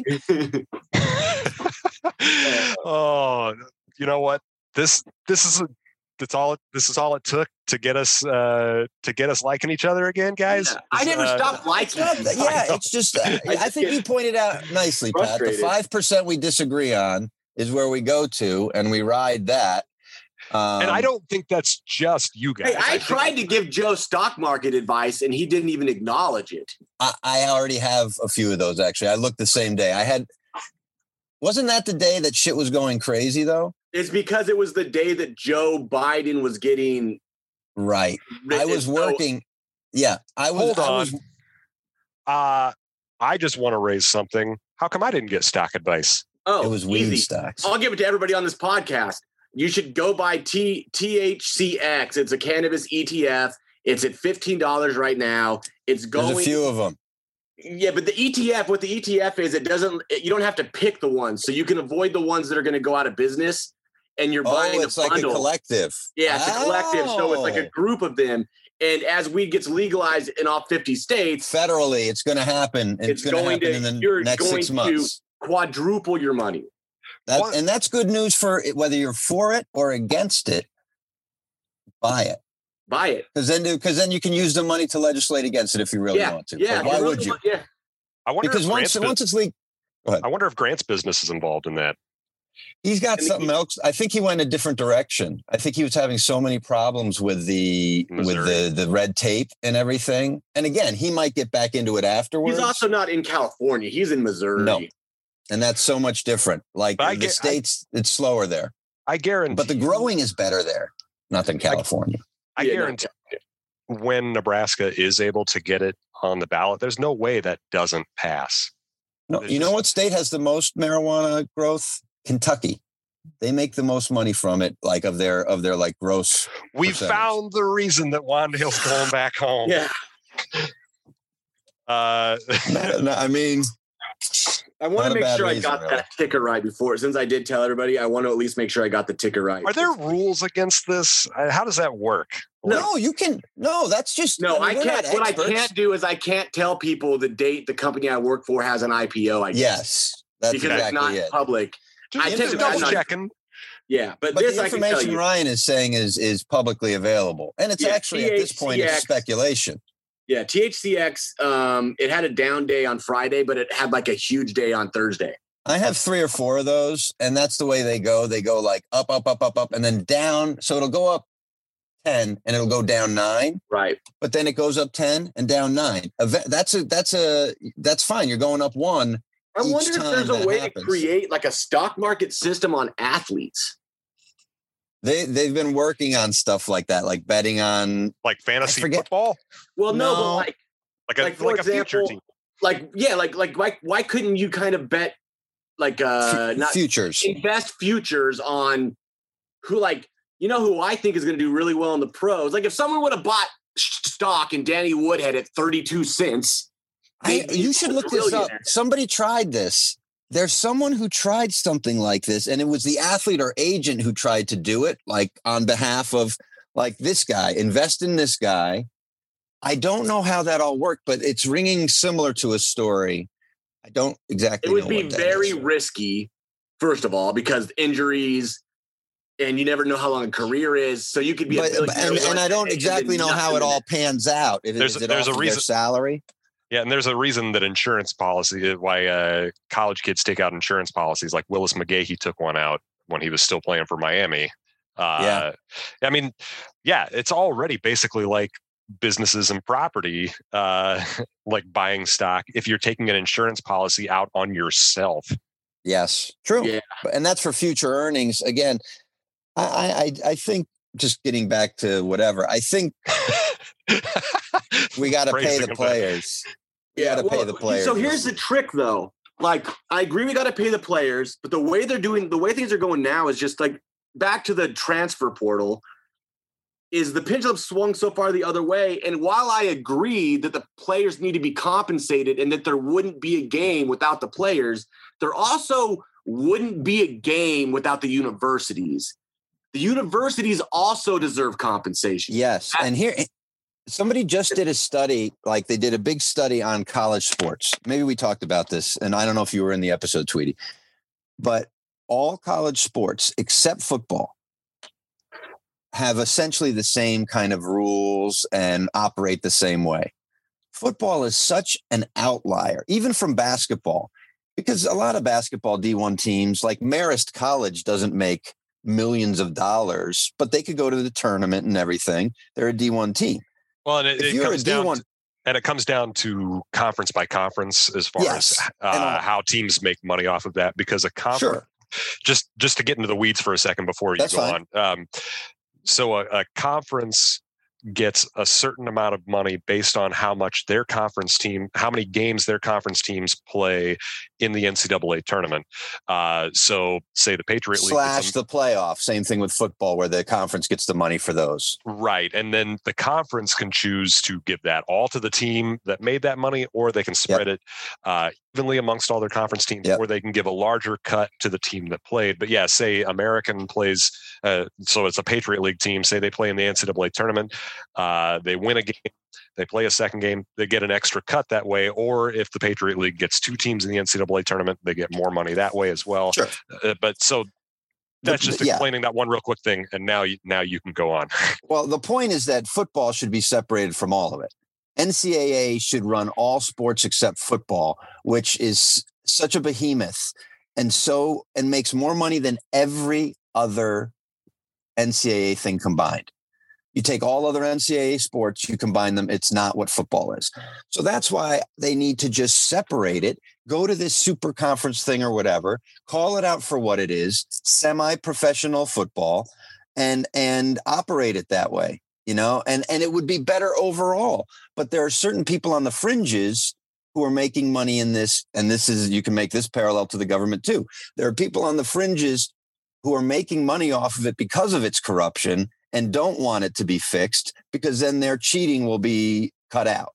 Speaker 8: oh, you know what? This this is a, that's all. It, this is all it took to get us uh, to get us liking each other again, guys.
Speaker 10: Yeah. I never
Speaker 8: Uh,
Speaker 10: stopped liking
Speaker 9: Not
Speaker 10: you.
Speaker 9: that- yeah, it's just, I, I think you pointed out nicely, Pat. The
Speaker 10: Frustrated.
Speaker 9: five percent we disagree on is where we go to and we ride that. Um,
Speaker 8: And I don't think that's just you guys.
Speaker 10: Hey, I
Speaker 8: think-
Speaker 10: tried to give Joe stock market advice, and he didn't even acknowledge it.
Speaker 9: I, I already have a few of those, actually. I looked the same day. I had, wasn't that the day that shit was going crazy, though?
Speaker 10: It's because it was the day that Joe Biden was getting.
Speaker 9: Right. I was
Speaker 10: so-
Speaker 9: working. Yeah, I was.
Speaker 8: Hold
Speaker 9: I
Speaker 8: on.
Speaker 9: was-
Speaker 8: Uh, I just want to raise something. How come I didn't get stock advice?
Speaker 10: Oh,
Speaker 9: it was weed
Speaker 10: easy.
Speaker 9: stocks.
Speaker 10: I'll give it to everybody on this podcast. You should go buy T THCX. It's a cannabis E T F. It's at fifteen dollars right now. It's going.
Speaker 9: There's a few of them.
Speaker 10: Yeah, but the E T F, what the E T F is, it doesn't. You don't have to pick the ones, so you can avoid the ones that are going to go out of business. And you're
Speaker 9: Oh,
Speaker 10: buying
Speaker 9: it's
Speaker 10: a
Speaker 9: like a
Speaker 10: bundle.
Speaker 9: collective.
Speaker 10: Yeah, it's a collective. So it's like a
Speaker 9: Oh.
Speaker 10: group of them. And as weed gets legalized in all fifty states,
Speaker 9: Federally, it's going to happen. And
Speaker 10: it's
Speaker 9: it's, going
Speaker 10: going
Speaker 9: to happen
Speaker 10: to.
Speaker 9: in the
Speaker 10: You're
Speaker 9: next
Speaker 10: going
Speaker 9: six months.
Speaker 10: to quadruple your money.
Speaker 9: That,
Speaker 8: What?
Speaker 9: and that's good news for it, whether you're for it or against it. Buy it,
Speaker 10: Buy it.
Speaker 9: because then because then you can use the money to legislate against it if you really
Speaker 10: yeah,
Speaker 9: want to.
Speaker 10: yeah.
Speaker 9: But why
Speaker 10: you really
Speaker 9: would you?
Speaker 10: want- Yeah.
Speaker 8: I wonder
Speaker 9: Because
Speaker 8: if
Speaker 9: once
Speaker 8: Grant's, bu-
Speaker 9: once it's legal,
Speaker 8: I wonder if Grant's business is involved in that.
Speaker 9: he's got
Speaker 10: And
Speaker 9: something
Speaker 10: he-
Speaker 9: else. I think he went a different direction. I think he was having so many problems with the
Speaker 8: Missouri.
Speaker 9: with the the red tape and everything. And again, he might get back into it afterwards.
Speaker 10: He's also not in California. He's in Missouri.
Speaker 9: No. And that's so much different. Like
Speaker 8: But I
Speaker 9: the
Speaker 8: get- I-
Speaker 9: states, it's slower there,
Speaker 8: I guarantee.
Speaker 9: but the growing is better there, not than California.
Speaker 8: I
Speaker 10: Yeah, no,
Speaker 8: guarantee when Nebraska is able to get it on the ballot, there's no way that doesn't pass.
Speaker 9: No,
Speaker 8: There's
Speaker 9: you know
Speaker 8: just-
Speaker 9: what state has the most marijuana growth? Kentucky. They make the most money from it, like of their of their like gross.
Speaker 8: We
Speaker 9: percentage.
Speaker 8: found the reason that Wandale's going back home.
Speaker 10: Yeah.
Speaker 8: Uh,
Speaker 9: No, I mean,
Speaker 10: I want
Speaker 9: Not a
Speaker 10: to make
Speaker 9: bad
Speaker 10: sure I
Speaker 9: reason,
Speaker 10: got
Speaker 9: really.
Speaker 10: that ticker right before. Since I did tell everybody, I want to at least make sure I got the ticker right.
Speaker 8: are there rules against this? Uh, How does that work?
Speaker 9: no, you can. No, that's just
Speaker 10: No, I
Speaker 9: mean, we're
Speaker 10: can't.
Speaker 9: not
Speaker 10: What
Speaker 9: experts.
Speaker 10: I can't do is I can't tell people the date the company I work for has an I P O. I guess,
Speaker 9: Yes, that's
Speaker 10: because
Speaker 9: exactly
Speaker 10: it's not
Speaker 9: it.
Speaker 10: public.
Speaker 8: Just,
Speaker 10: I
Speaker 8: just
Speaker 10: tend to-
Speaker 8: double
Speaker 10: I'm not-
Speaker 8: checking.
Speaker 10: Yeah, but,
Speaker 9: But
Speaker 10: this
Speaker 9: the
Speaker 10: I can tell
Speaker 9: information
Speaker 10: you.
Speaker 9: Ryan is saying is is publicly available, and it's
Speaker 10: Yeah,
Speaker 9: actually at this point it's
Speaker 10: T H C X.
Speaker 9: speculation.
Speaker 10: Yeah, T H C X, um, it had a down day on Friday, but it had like a huge day on Thursday.
Speaker 9: I have three or four of those, and that's the way they go. They go like up, up, up, up, up, and then down. So it'll go up ten and it'll go down nine.
Speaker 10: Right.
Speaker 9: But then it goes up ten and down nine. That's a that's a that's fine. You're going up one.
Speaker 10: I wonder if there's a way
Speaker 9: happens.
Speaker 10: to create like a stock market system on athletes.
Speaker 9: They they've been working on stuff like that, like betting on
Speaker 8: like fantasy football.
Speaker 10: Well, no,
Speaker 9: No.
Speaker 10: but like
Speaker 8: Like a
Speaker 10: like, for
Speaker 8: like a future
Speaker 10: example,
Speaker 8: team.
Speaker 10: like yeah, like like why why couldn't you kind of bet like uh
Speaker 9: Fu-
Speaker 10: not
Speaker 9: futures.
Speaker 10: invest futures on who like you know who I think is going to do really well in the pros? Like if someone would have bought stock in Danny Woodhead at thirty-two cents,
Speaker 9: I,
Speaker 10: they'd be
Speaker 9: you should look this up.
Speaker 10: trillionaire.
Speaker 9: Somebody tried this. There's someone who tried something like this, and it was the athlete or agent who tried to do it, like on behalf of like this guy, invest in this guy. I don't know how that all worked, but it's ringing similar to a story. I don't exactly
Speaker 10: It would
Speaker 9: know
Speaker 10: be
Speaker 9: what that
Speaker 10: very
Speaker 9: is.
Speaker 10: risky, first of all, because injuries, and you never know how long a career is. So you could be, a
Speaker 9: But,
Speaker 10: billionaire
Speaker 9: and,
Speaker 10: with
Speaker 9: and I
Speaker 10: one
Speaker 9: don't
Speaker 10: day
Speaker 9: exactly
Speaker 10: and
Speaker 9: know
Speaker 10: then
Speaker 9: how it
Speaker 10: nothing.
Speaker 9: all pans out. Is,
Speaker 8: There's-
Speaker 9: is it
Speaker 8: there's
Speaker 9: off
Speaker 8: a
Speaker 9: of
Speaker 8: reason-
Speaker 9: their salary?
Speaker 8: Yeah, and there's a reason that insurance policy, why uh, college kids take out insurance policies. Like Willis McGahee took one out when he was still playing for Miami. Uh,
Speaker 9: Yeah.
Speaker 8: I mean, yeah, it's already basically like businesses and property, uh, like buying stock. If you're taking an insurance policy out on yourself,
Speaker 9: Yes, true.
Speaker 10: Yeah.
Speaker 9: But- And that's for future earnings. Again, I, I, I think just getting back to whatever, I think we got to pay
Speaker 8: Phrasing
Speaker 9: the
Speaker 8: of that.
Speaker 9: players. We got to pay the players.
Speaker 10: So here's the trick, though. Like, I agree, we got to pay the players, but the way they're doing, the way things are going now is just like back to the transfer portal. Is the pendulum swung so far the other way? And while I agree that the players need to be compensated and that there wouldn't be a game without the players, there also wouldn't be a game without the universities. The universities also deserve compensation.
Speaker 9: Yes. And here, somebody just did a study, like they did a big study on college sports. Maybe we talked about this, and I don't know if you were in the episode, Tweety, but all college sports except football have essentially the same kind of rules and operate the same way. Football is such an outlier, even from basketball, because a lot of basketball D one teams, like Marist College, doesn't make millions of dollars, but they could go to the tournament and everything. They're a D one team.
Speaker 8: well, and it,
Speaker 9: If
Speaker 8: it
Speaker 9: you're a
Speaker 8: comes
Speaker 9: D
Speaker 8: down
Speaker 9: one,
Speaker 8: to, and it comes down to conference by conference as far
Speaker 9: Yes,
Speaker 8: as
Speaker 9: and all-
Speaker 8: uh, how teams make money off of that. Because a conference,
Speaker 9: sure,
Speaker 8: just just to get into the weeds for a second before you
Speaker 9: That's
Speaker 8: go
Speaker 9: fine.
Speaker 8: on. Um, so a, a conference gets a certain amount of money based on how much their conference team, how many games their conference teams play in the N C double A tournament. Uh, so say the Patriot League
Speaker 9: slash
Speaker 8: gets
Speaker 9: the playoff. Same thing with football, where the conference gets the money for those.
Speaker 8: a, right, and then the conference can choose to give that all to the team that made that money, or they can spread it uh, evenly amongst all their conference teams,
Speaker 9: Yep.
Speaker 8: or they can give a larger cut to the team that played. But yeah, say American plays, uh, so it's a Patriot League team. Say they play in the N C double A tournament, uh, they win a game. They play a second game, they get an extra cut that way. Or if the Patriot League gets two teams in the N C double A tournament, they get more money that way as well.
Speaker 9: Sure.
Speaker 8: Uh, but so that's
Speaker 9: The-
Speaker 8: just
Speaker 9: yeah.
Speaker 8: explaining that one real quick thing. And now you, now you can go on.
Speaker 9: Well, the point is that football should be separated from all of it. N C double A should run all sports except football, which is such a behemoth and so and makes more money than every other N C double A thing combined. You take all other N C double A sports, you combine them, it's not what football is. So that's why they need to just separate it, go to this super conference thing or whatever, call it out for what it is, semi-professional football, and and operate it that way, you know, and, and it would be better overall. But there are certain people on the fringes who are making money in this, and this is, you can make this parallel to the government too. There are people on the fringes who are making money off of it because of its corruption and don't want it to be fixed, because then their cheating will be cut out.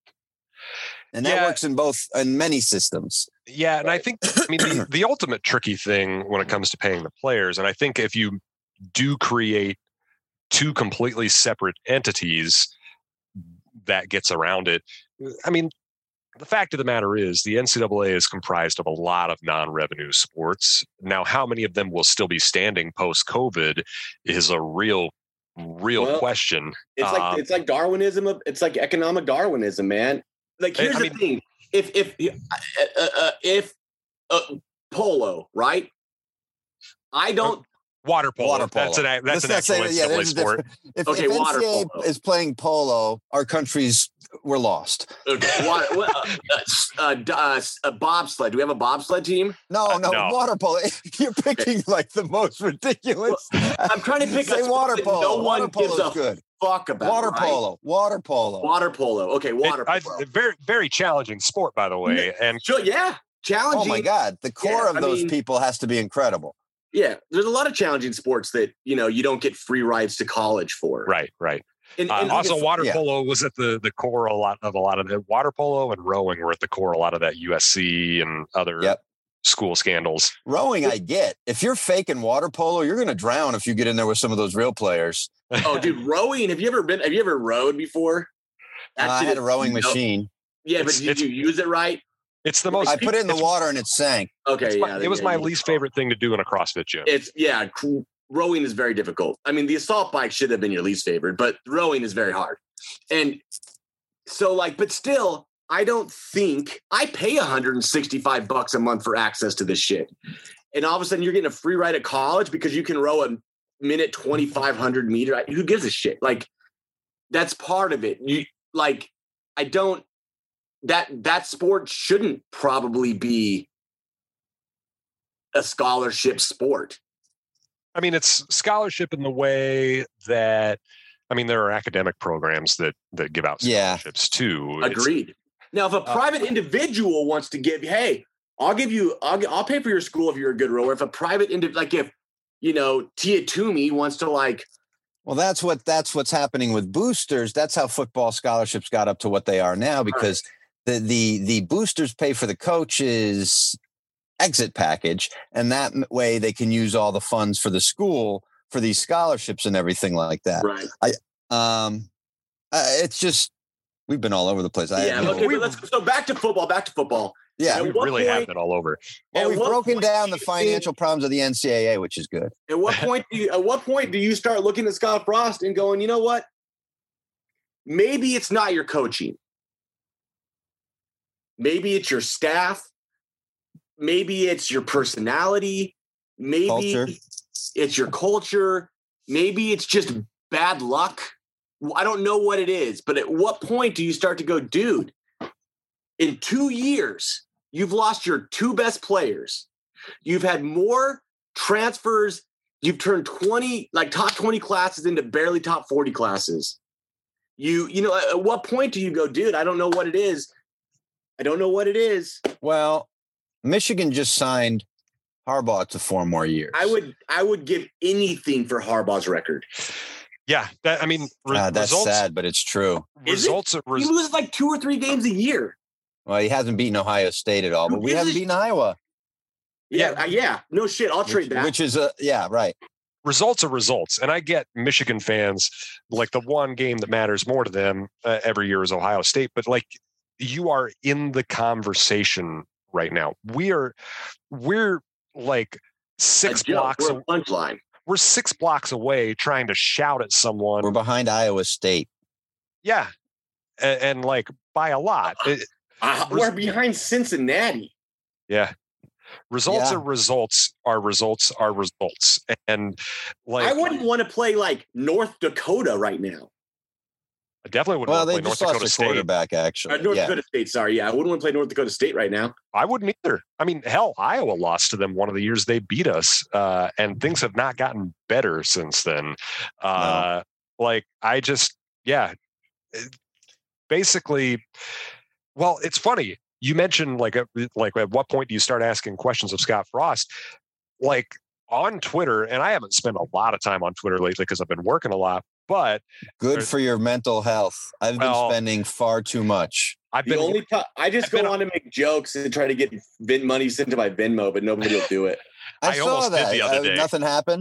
Speaker 9: And that
Speaker 8: Yeah.
Speaker 9: works in both, in many systems.
Speaker 8: Yeah, and I think, I mean, the, the ultimate tricky thing when it comes to paying the players, and I think if you do create two completely separate entities, that gets around it. I mean, the fact of the matter is the N C double A is comprised of a lot of non-revenue sports. Now, how many of them will still be standing post-COVID is a real real
Speaker 10: Well,
Speaker 8: question.
Speaker 10: It's like
Speaker 8: Um,
Speaker 10: it's like Darwinism. Of, it's like economic Darwinism, man. Like here's
Speaker 8: I
Speaker 10: the
Speaker 8: mean-
Speaker 10: thing: if if uh, uh, uh, if uh, polo, right? I don't.
Speaker 8: water polo.
Speaker 9: Water polo.
Speaker 8: That's an that's
Speaker 9: Let's
Speaker 8: an
Speaker 9: not say
Speaker 8: actual
Speaker 9: that- yeah,
Speaker 8: N C double A
Speaker 9: there's a
Speaker 8: sport.
Speaker 9: difference. If,
Speaker 10: Okay,
Speaker 9: if
Speaker 10: water
Speaker 9: N C double A
Speaker 10: polo.
Speaker 9: is playing polo, our countries we're lost.
Speaker 10: Okay, water, well, uh, uh, uh, uh, a bobsled. Do we have a bobsled team?
Speaker 9: No,
Speaker 8: Uh,
Speaker 9: no,
Speaker 8: no.
Speaker 9: water polo. You're picking like the most ridiculous.
Speaker 10: I'm trying to pick
Speaker 9: Say
Speaker 10: a sport
Speaker 9: water
Speaker 10: that
Speaker 9: polo.
Speaker 10: No one
Speaker 9: water
Speaker 10: gives
Speaker 9: polo
Speaker 10: a
Speaker 9: is good.
Speaker 10: fuck about.
Speaker 9: Water
Speaker 10: right?
Speaker 9: polo. Water polo.
Speaker 10: Water polo. Okay, water
Speaker 8: It- I-
Speaker 10: polo.
Speaker 8: very very challenging sport, by the way. And
Speaker 10: Sure, yeah, challenging.
Speaker 9: Oh my God! The core
Speaker 10: Yeah,
Speaker 9: of
Speaker 10: I
Speaker 9: those
Speaker 10: mean-
Speaker 9: people has to be incredible.
Speaker 10: Yeah, there's a lot of challenging sports that you know you don't get free rides to college for.
Speaker 8: right, right.
Speaker 10: And,
Speaker 8: Uh,
Speaker 10: and
Speaker 8: also,
Speaker 10: if-
Speaker 8: water
Speaker 9: yeah.
Speaker 8: polo was at the the core a lot of a lot of the water polo and rowing were at the core a lot of that U S C and other
Speaker 9: Yep.
Speaker 8: school scandals.
Speaker 9: Rowing, I get. If you're faking water polo, you're going to drown if you get in there with some of those real players.
Speaker 10: Oh, dude, rowing. Have you ever been? Have you ever rowed before? That
Speaker 9: Uh, I
Speaker 10: shit
Speaker 9: had a
Speaker 10: is-
Speaker 9: rowing
Speaker 10: no-
Speaker 9: machine.
Speaker 10: Yeah, but
Speaker 8: It's-
Speaker 10: did
Speaker 8: it's-
Speaker 10: you use it right?
Speaker 8: It's the most.
Speaker 9: I put it in the
Speaker 8: it's-
Speaker 9: water and it sank.
Speaker 10: Okay,
Speaker 8: it's
Speaker 10: yeah.
Speaker 8: my-
Speaker 10: then
Speaker 8: it was
Speaker 10: yeah,
Speaker 8: my
Speaker 10: you-
Speaker 8: least favorite thing to do in a CrossFit gym.
Speaker 10: It's yeah. cr- Rowing is very difficult. I mean, the assault bike should have been your least favorite, but rowing is very hard. And so, like, but still, I don't think I pay one hundred sixty-five bucks a month for access to this shit. And all of a sudden, you're getting a free ride at college because you can row a minute twenty-five hundred meter. Who gives a shit? Like, that's part of it. You like, I don't. That that sport shouldn't probably be a scholarship sport.
Speaker 8: I mean, it's scholarship in the way that, I mean, there are academic programs that that give out
Speaker 9: Yeah.
Speaker 8: scholarships too. It's-
Speaker 10: Agreed. Now, if a private individual wants to give, hey, I'll give you, I'll, I'll pay for your school if you're a good rower. If a private, indi- like if, you know, Tia Toomey wants to like,
Speaker 9: Well, that's what that's what's happening with boosters. That's how football scholarships got up to what they are now, because the the the boosters pay for the coach's exit package, and that m- way they can use all the funds for the school for these scholarships and everything like that.
Speaker 10: right.
Speaker 9: Um, uh, it's just we've been all over the place. I,
Speaker 10: Yeah.
Speaker 9: you know,
Speaker 10: Okay.
Speaker 8: we-
Speaker 10: But let's so back to football, back to football.
Speaker 9: yeah.
Speaker 10: At
Speaker 8: we
Speaker 10: what
Speaker 8: really have
Speaker 10: point-
Speaker 8: been all over.
Speaker 9: Well,
Speaker 10: at
Speaker 9: we've
Speaker 10: what
Speaker 9: broken
Speaker 10: point
Speaker 9: down
Speaker 10: do
Speaker 9: the
Speaker 10: you think-
Speaker 9: financial problems of the N C double A, which is good.
Speaker 10: At what point do you, at what point do you start looking at Scott Frost and going, you know what? Maybe it's not your coaching. Maybe it's your staff. Maybe it's your personality. Maybe
Speaker 9: Culture.
Speaker 10: it's your culture. Maybe it's just bad luck. I don't know what it is, but at what point do you start to go, dude, in two years, you've lost your two best players. You've had more transfers. You've turned twenty, like top twenty classes into barely top forty classes. You, you know, at at what point do you go, dude, I don't know what it is. I don't know what it is.
Speaker 9: Well, Michigan just signed Harbaugh to four more years.
Speaker 10: I would, I would give anything for Harbaugh's record.
Speaker 8: Yeah, that, I mean, re-
Speaker 9: Ah, that's
Speaker 8: results.
Speaker 9: sad, but it's true.
Speaker 10: Is it?
Speaker 8: Results. Are,
Speaker 10: He
Speaker 8: res-
Speaker 10: loses like two or three games a year.
Speaker 9: Well, he hasn't beaten Ohio State at all,
Speaker 10: Who
Speaker 9: but we
Speaker 10: gives
Speaker 9: haven't
Speaker 10: a-
Speaker 9: beaten Iowa.
Speaker 10: Yeah,
Speaker 8: Yeah.
Speaker 10: uh, yeah. No shit. I'll trade
Speaker 9: which,
Speaker 10: that.
Speaker 9: which is a yeah, right.
Speaker 8: results are results, and I get Michigan fans like the one game that matters more to them uh, every year is Ohio State, but like you are in the conversation right now. We are, we're like six
Speaker 10: A joke.
Speaker 8: blocks.
Speaker 10: We're a punchline.
Speaker 8: We're six blocks away trying to shout at someone.
Speaker 9: We're behind Iowa State.
Speaker 8: Yeah, and, and like by a lot. It-
Speaker 10: Uh,
Speaker 8: Res-
Speaker 10: we're behind Cincinnati.
Speaker 8: yeah. Results
Speaker 9: Yeah.
Speaker 8: are results are results are results, and like
Speaker 10: I wouldn't want to play like North Dakota right now.
Speaker 8: I definitely wouldn't
Speaker 9: Well,
Speaker 8: want to
Speaker 9: they
Speaker 8: play North
Speaker 9: just lost
Speaker 8: Dakota
Speaker 9: their
Speaker 8: State.
Speaker 9: quarterback, actually.
Speaker 10: Uh, North
Speaker 9: yeah.
Speaker 10: Dakota State. Sorry, yeah, I wouldn't want to play North Dakota State right now.
Speaker 8: I wouldn't either. I mean, hell, Iowa lost to them one of the years they beat us, uh, and things have not gotten better since then. Uh, Like, I just, yeah, it- basically. Well, it's funny. You mentioned like, a, like at what point do you start asking questions of Scott Frost? Like on Twitter, and I haven't spent a lot of time on Twitter lately because I've been working a lot. But
Speaker 9: Good
Speaker 8: there's-
Speaker 9: for your mental health. I've been
Speaker 8: Well,
Speaker 9: spending far too much.
Speaker 8: I've
Speaker 10: The
Speaker 8: been
Speaker 10: only ti- I just
Speaker 8: I've
Speaker 10: go
Speaker 8: been-
Speaker 10: on to make jokes and try to get Vin money sent to my Venmo, but nobody will do it.
Speaker 9: I,
Speaker 8: I
Speaker 9: saw
Speaker 8: almost did
Speaker 9: that.
Speaker 8: the other
Speaker 9: Uh,
Speaker 8: day.
Speaker 9: Nothing happened.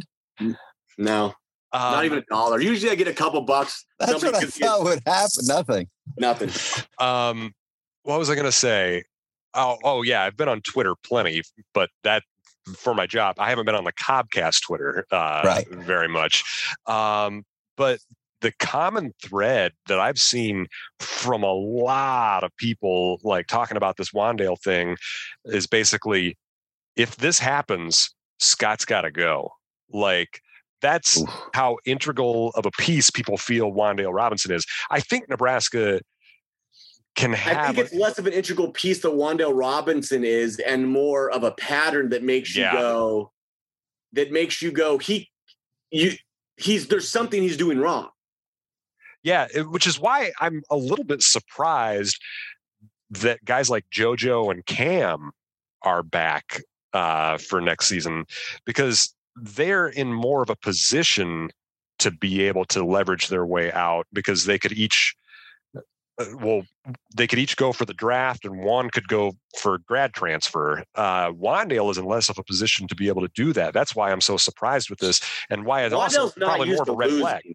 Speaker 10: No,
Speaker 8: um,
Speaker 10: not even a dollar. Usually, I get a couple bucks.
Speaker 9: That's
Speaker 10: Somebody
Speaker 9: what I
Speaker 10: could get
Speaker 9: thought would happen. Nothing.
Speaker 10: Nothing.
Speaker 8: Um, what was I going to say? Oh, oh yeah, I've been on Twitter plenty, but that for my job, I haven't been on the Cobcast Twitter uh,
Speaker 9: Right.
Speaker 8: very much. Um, but the common thread that I've seen from a lot of people like talking about this Wan'Dale thing is basically, if this happens, Scott's got to go. Like, that's Oof. how integral of a piece people feel Wan'Dale Robinson is. I think Nebraska can have.
Speaker 10: I think it's less of an integral piece that Wan'Dale Robinson is, and more of a pattern that makes you yeah. go. That makes you go. He, you, he's there's something he's doing wrong.
Speaker 8: Yeah, it, which is why I'm a little bit surprised that guys like JoJo and Cam are back uh, for next season, because they're in more of a position to be able to leverage their way out, because they could each, uh, well, they could each go for the draft, and one could go for grad transfer. Uh, Wan'Dale is in less of a position to be able to do that. That's why I'm so surprised with this, and why it's also probably more of a red losing. flag.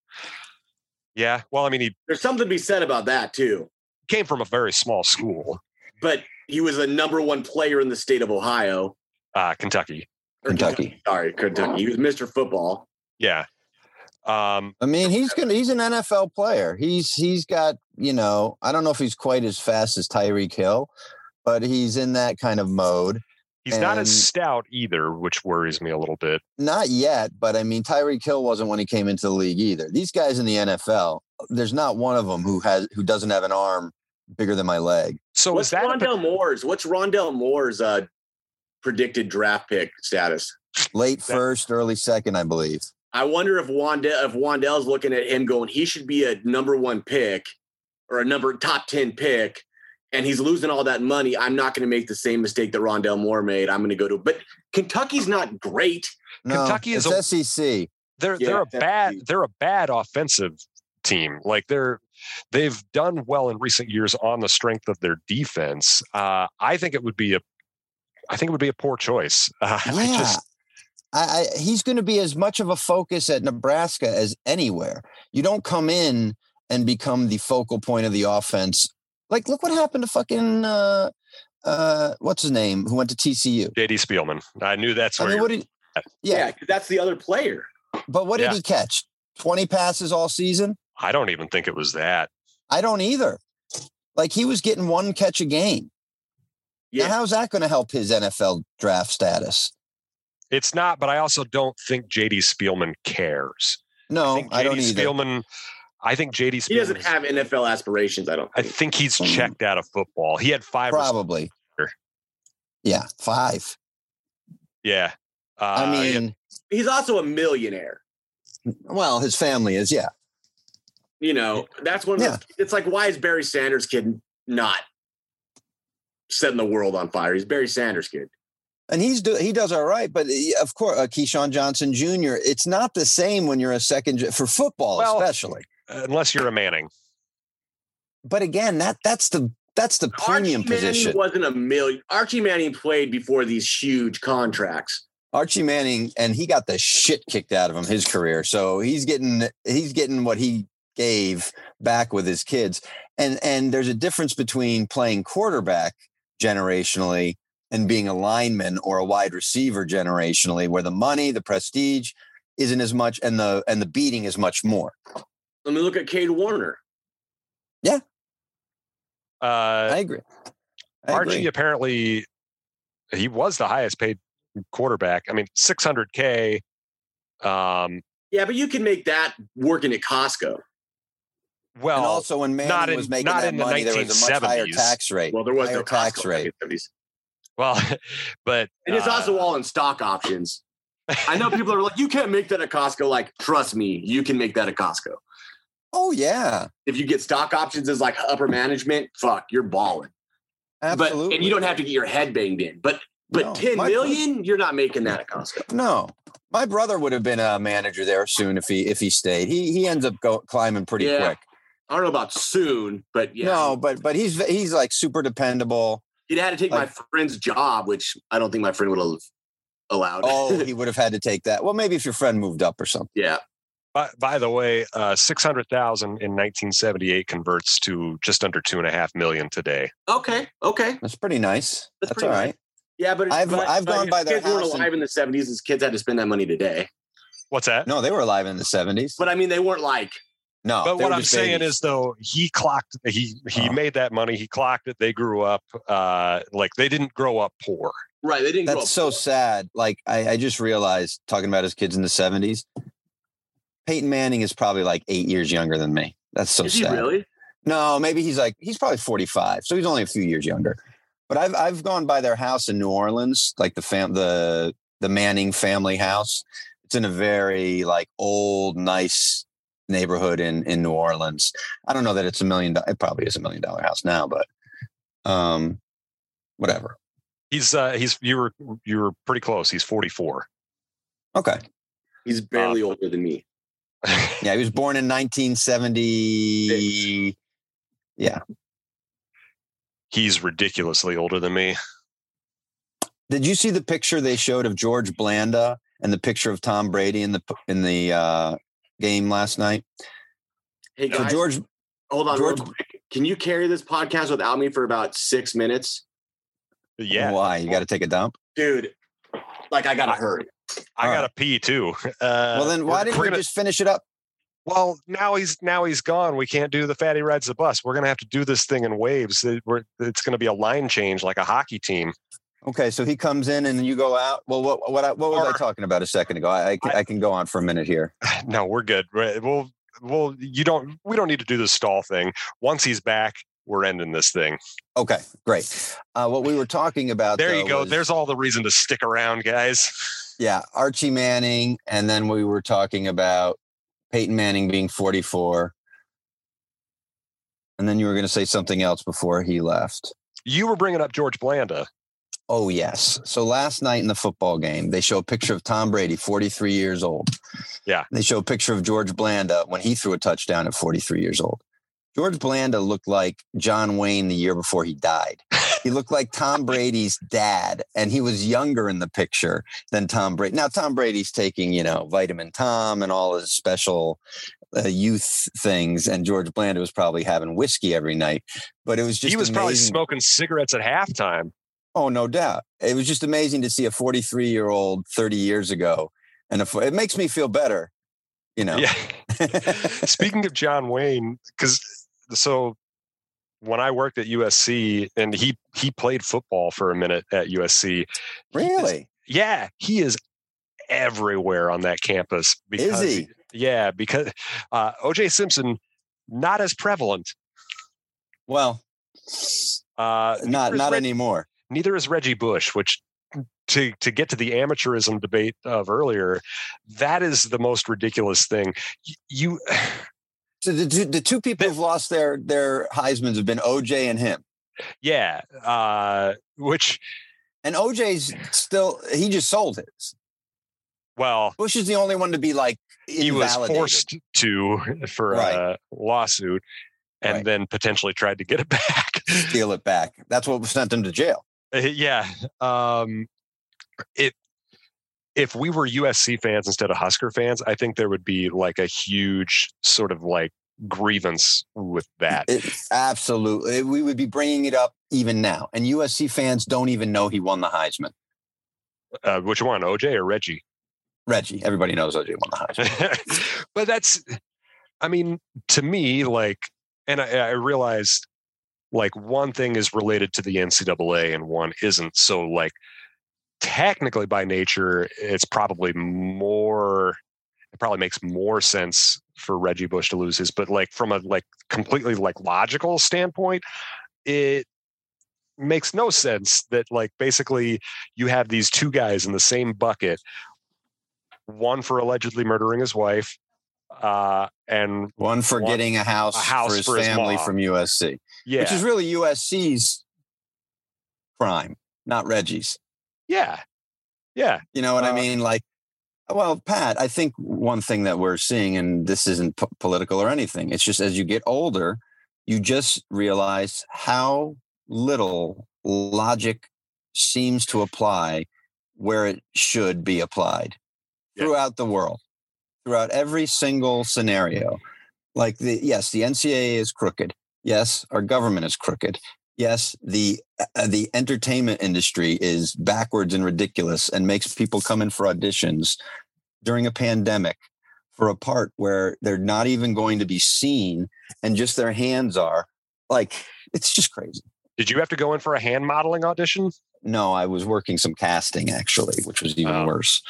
Speaker 8: Yeah, well, I mean, he
Speaker 10: there's something to be said about that too.
Speaker 8: Came from a very small school,
Speaker 10: but he was a number one player in the state of Ohio,
Speaker 8: uh, Kentucky.
Speaker 9: Kentucky.
Speaker 10: Kentucky. Sorry, Kentucky. He was Mister Football.
Speaker 8: Yeah. Um,
Speaker 9: I mean, he's gonna he's an N F L player. He's he's got, you know, I don't know if he's quite as fast as Tyreek Hill, but he's in that kind of mode.
Speaker 8: He's and not as stout either, which worries me a little bit.
Speaker 9: Not yet, but I mean, Tyreek Hill wasn't when he came into the league either. These guys in the N F L, there's not one of them who has who doesn't have an arm bigger than my leg.
Speaker 8: So
Speaker 10: what's
Speaker 8: is that
Speaker 10: Rondell a, Moore's? What's Rondell Moore's uh, predicted draft pick status?
Speaker 9: Late first, early second, I believe.
Speaker 10: I wonder if Wandell if Wandell's looking at him going, he should be a number one pick or a number top ten pick, and he's losing all that money. I'm not going to make the same mistake that Rondell Moore made. I'm going to go to, but Kentucky's not great.
Speaker 9: No,
Speaker 8: Kentucky is
Speaker 9: it's
Speaker 8: a,
Speaker 9: S E C.
Speaker 8: They're
Speaker 10: Yeah,
Speaker 8: they're a
Speaker 10: definitely.
Speaker 8: bad they're a bad offensive team. Like they're they've done well in recent years on the strength of their defense. Uh, I think it would be a I think it would be a poor choice. Uh,
Speaker 9: Yeah.
Speaker 8: I just,
Speaker 9: I, I, he's going to be as much of a focus at Nebraska as anywhere. You don't come in and become the focal point of the offense. Like, look what happened to fucking, uh, uh, what's his name, who went to T C U?
Speaker 8: J D Spielman. I knew that's
Speaker 9: I
Speaker 8: where
Speaker 9: mean,
Speaker 8: you're
Speaker 9: what did,
Speaker 10: Yeah,
Speaker 9: yeah,
Speaker 10: 'cause that's the other player.
Speaker 9: but what did
Speaker 8: Yeah.
Speaker 9: he catch? twenty passes all season?
Speaker 8: I don't even think it was that.
Speaker 9: I don't either. Like, he was getting one catch a game.
Speaker 10: Yeah,
Speaker 9: Now, how's that going to help his N F L draft status?
Speaker 8: It's not, but I also don't think J D Spielman cares.
Speaker 9: No,
Speaker 8: I think
Speaker 9: I
Speaker 8: J D
Speaker 9: don't either.
Speaker 8: Spielman, I think J D Spielman
Speaker 10: he doesn't have N F L aspirations. I don't.
Speaker 8: I
Speaker 10: Think.
Speaker 8: think he's checked out of football. He had five.
Speaker 9: Probably.
Speaker 8: Or
Speaker 9: Yeah, five.
Speaker 8: yeah. Uh,
Speaker 9: I mean,
Speaker 10: He's also a millionaire.
Speaker 9: well, his family is, yeah.
Speaker 10: You know, that's one of
Speaker 9: Yeah.
Speaker 10: those, it's like, why is Barry Sanders' kid not setting the world on fire? He's Barry Sanders' kid.
Speaker 9: And he's do, he does all right, but he- of course, uh, Keyshawn Johnson Junior It's not the same when you're a second gen- for football,
Speaker 8: Well,
Speaker 9: especially.
Speaker 8: unless you're a Manning.
Speaker 9: But again, that that's the that's the premium
Speaker 10: Archie Manning
Speaker 9: position.
Speaker 10: wasn't a million. Archie Manning played before these huge contracts.
Speaker 9: Archie Manning, and he got the shit kicked out of him his career, so he's getting he's getting what he gave back with his kids. And and there's a difference between playing quarterback generationally and being a lineman or a wide receiver generationally, where the money, the prestige isn't as much, and the and the beating is much more.
Speaker 10: Let me look at Cade Warner.
Speaker 9: Yeah,
Speaker 8: Uh,
Speaker 9: I agree. I
Speaker 8: Archie
Speaker 9: agree.
Speaker 8: apparently, he was the highest paid quarterback. I mean, six hundred K. Um,
Speaker 10: Yeah, but you can make that working at Costco.
Speaker 8: well,
Speaker 9: and also, when Manning
Speaker 8: not in-
Speaker 9: was making
Speaker 8: not
Speaker 9: that
Speaker 8: in the
Speaker 9: money, there was a much higher
Speaker 8: nineteen seventies.
Speaker 9: tax rate.
Speaker 10: Well, there was
Speaker 9: higher
Speaker 10: no
Speaker 9: tax
Speaker 10: Costco
Speaker 9: rate.
Speaker 10: in the seventies.
Speaker 8: well, but
Speaker 10: And it's
Speaker 8: uh,
Speaker 10: also all in stock options. I know people are like, you can't make that at Costco. Like, trust me, you can make that at Costco.
Speaker 9: Oh yeah,
Speaker 10: If you get stock options as like upper management, fuck, you're balling.
Speaker 9: absolutely.
Speaker 10: But and you don't have to get your head banged in. But but
Speaker 9: No,
Speaker 10: ten
Speaker 9: my-
Speaker 10: million, you're not making that at Costco.
Speaker 9: No, my brother would have been a manager there soon if he if he stayed. He he ends up go, climbing pretty
Speaker 10: Yeah.
Speaker 9: quick.
Speaker 10: I don't know about soon, but yeah.
Speaker 9: No, but but he's he's like super dependable.
Speaker 10: He'd had to take
Speaker 9: like-
Speaker 10: my friend's job, which I don't think my friend would have allowed.
Speaker 9: Oh, he would have had to take that. Well, maybe if your friend moved up or something.
Speaker 10: yeah.
Speaker 8: by, by the way, uh, six hundred thousand in nineteen seventy-eight converts to just under two and a half million today.
Speaker 10: Okay. Okay.
Speaker 9: That's pretty nice.
Speaker 10: That's
Speaker 9: That's,
Speaker 10: pretty
Speaker 9: all
Speaker 10: nice.
Speaker 9: right.
Speaker 10: Yeah, but
Speaker 9: I've-
Speaker 10: but,
Speaker 9: I've
Speaker 10: but
Speaker 9: gone
Speaker 10: his
Speaker 9: by their
Speaker 10: kids weren't
Speaker 9: house and-
Speaker 10: alive in the seventies. His kids had to spend that money today.
Speaker 8: What's that?
Speaker 9: No, they were alive in the seventies.
Speaker 10: But I mean, they weren't like.
Speaker 9: No,
Speaker 8: But
Speaker 9: they
Speaker 8: what
Speaker 9: were
Speaker 8: I'm
Speaker 9: just
Speaker 8: saying
Speaker 9: babies.
Speaker 8: is, though, he clocked. He he
Speaker 9: Oh.
Speaker 8: made that money. He clocked it. They grew up. Uh, like they didn't grow up poor.
Speaker 10: Right. They didn't grow up
Speaker 9: That's so
Speaker 10: poor.
Speaker 9: sad. Like I, I just realized talking about his kids in the seventies. Peyton Manning is probably like eight years younger than me. That's so
Speaker 10: Is he
Speaker 9: sad.
Speaker 10: really?
Speaker 9: No, maybe he's like he's probably forty-five, so he's only a few years younger. But I've I've gone by their house in New Orleans, like the fam the the Manning family house. It's in a very like old, nice neighborhood in in New Orleans. I don't know that it's a million. do- It probably is a million dollar house now, but um, whatever.
Speaker 8: He's uh, he's you were you were pretty close. He's forty-four.
Speaker 9: Okay.
Speaker 10: He's barely
Speaker 8: Uh,
Speaker 10: older than me.
Speaker 9: Yeah, he was born in nineteen seventy. Yeah.
Speaker 8: He's ridiculously older than me.
Speaker 9: Did you see the picture they showed of George Blanda and the picture of Tom Brady in the in the uh, game last night?
Speaker 10: Hey
Speaker 9: So
Speaker 10: guys,
Speaker 9: George,
Speaker 10: hold on
Speaker 9: George-
Speaker 10: real quick. Can you carry this podcast without me for about six minutes?
Speaker 8: Yeah.
Speaker 9: why you got to take a dump?
Speaker 10: Dude, like I gotta hurry.
Speaker 8: I
Speaker 9: All
Speaker 8: gotta
Speaker 9: right.
Speaker 8: pee too. Uh,
Speaker 9: Well, then why
Speaker 8: we're-
Speaker 9: didn't
Speaker 8: we're
Speaker 9: we
Speaker 8: gonna-
Speaker 9: just finish it up?
Speaker 8: Well, now he's now he's gone. We can't do the fatty rides the bus. We're gonna have to do this thing in waves. It, we're, it's gonna be a line change like a hockey team.
Speaker 9: Okay, so he comes in and you go out. Well, what what I, what was
Speaker 8: Or-
Speaker 9: I talking about a second ago? I, I, can, I can go on for a minute here.
Speaker 8: No, we're good. We're- We'll well, you don't. We don't need to do the stall thing. Once he's back, we're ending this thing.
Speaker 9: Okay, great. Uh, what we were talking about.
Speaker 8: There you
Speaker 9: though,
Speaker 8: go.
Speaker 9: was-
Speaker 8: There's all the reason to stick around, guys.
Speaker 9: yeah, Archie Manning, and then we were talking about Peyton Manning being forty-four, and then you were going to say something else before he left.
Speaker 8: You were bringing up George Blanda.
Speaker 9: Oh, yes. So last night in the football game, they show a picture of Tom Brady, forty-three years old.
Speaker 8: Yeah.
Speaker 9: They show a picture of George Blanda when he threw a touchdown at forty-three years old. George Blanda looked like John Wayne the year before he died. He looked like Tom Brady's dad, and he was younger in the picture than Tom Brady. Now, Tom Brady's taking, you know, Vitamin Tom and all his special uh, youth things, and George Blanda was probably having whiskey every night. But it was just
Speaker 8: He was probably
Speaker 9: amazing.
Speaker 8: smoking cigarettes at halftime.
Speaker 9: Oh, no doubt. It was just amazing to see a forty-three-year-old thirty years ago. And if, it makes me feel better, you know.
Speaker 8: Yeah. Speaking of John Wayne, because so when I worked at U S C and he he played football for a minute at U S C.
Speaker 9: Really?
Speaker 8: Yeah, he is everywhere on that campus. Because,
Speaker 9: Is he?
Speaker 8: Yeah, because uh, O J Simpson, not as prevalent.
Speaker 9: Well,
Speaker 8: Uh,
Speaker 9: not
Speaker 8: neither is
Speaker 9: not
Speaker 8: Reg-
Speaker 9: anymore.
Speaker 8: Neither is Reggie Bush, which to to get to the amateurism debate of earlier, that is the most ridiculous thing. Y- You,
Speaker 9: So the, two- the two people who've lost their their Heismans have been O J and him.
Speaker 8: yeah, uh, which
Speaker 9: And O J's still, he just sold his.
Speaker 8: well,
Speaker 9: Bush is the only one to be like
Speaker 8: he was
Speaker 9: invalidated.
Speaker 8: forced to for
Speaker 9: Right.
Speaker 8: a lawsuit, and
Speaker 9: Right.
Speaker 8: then potentially tried to get it back.
Speaker 9: Steal it back. That's what sent him to jail.
Speaker 8: Uh, yeah, um, it. If we were U S C fans instead of Husker fans, I think there would be like a huge sort of like grievance with that.
Speaker 9: It, absolutely. We would be bringing it up even now. And U S C fans don't even know he won the Heisman.
Speaker 8: Uh, which one, O J or Reggie?
Speaker 9: Reggie. Everybody knows O J won the Heisman.
Speaker 8: But that's, I mean, to me, like, and I, I realized like one thing is related to the N C double A and one isn't. So like technically by nature, it's probably more, it probably makes more sense for Reggie Bush to lose his, but like from a like completely like logical standpoint, it makes no sense that like basically you have these two guys in the same bucket, one for allegedly murdering his wife, uh, and
Speaker 9: One for
Speaker 8: one-
Speaker 9: getting a house,
Speaker 8: a house
Speaker 9: for his
Speaker 8: for his
Speaker 9: family
Speaker 8: mom.
Speaker 9: from U S C,
Speaker 8: yeah,
Speaker 9: which is really U S C's crime, not Reggie's.
Speaker 8: yeah, yeah,
Speaker 9: You know what I
Speaker 8: Uh,
Speaker 9: mean? Like, well, Pat, I think one thing that we're seeing, and this isn't p- political or anything, it's just as you get older, you just realize how little logic seems to apply where it should be applied
Speaker 8: Yeah.
Speaker 9: throughout the world, throughout every single scenario. Like, the yes, the N C double A is crooked. Yes, our government is crooked. Yes, the uh, the entertainment industry is backwards and ridiculous and makes people come in for auditions during a pandemic for a part where they're not even going to be seen and just their hands are. Like, it's just crazy.
Speaker 8: Did you have to go in for a hand modeling audition?
Speaker 9: No, I was working some casting actually, which was even
Speaker 8: Oh.
Speaker 9: worse.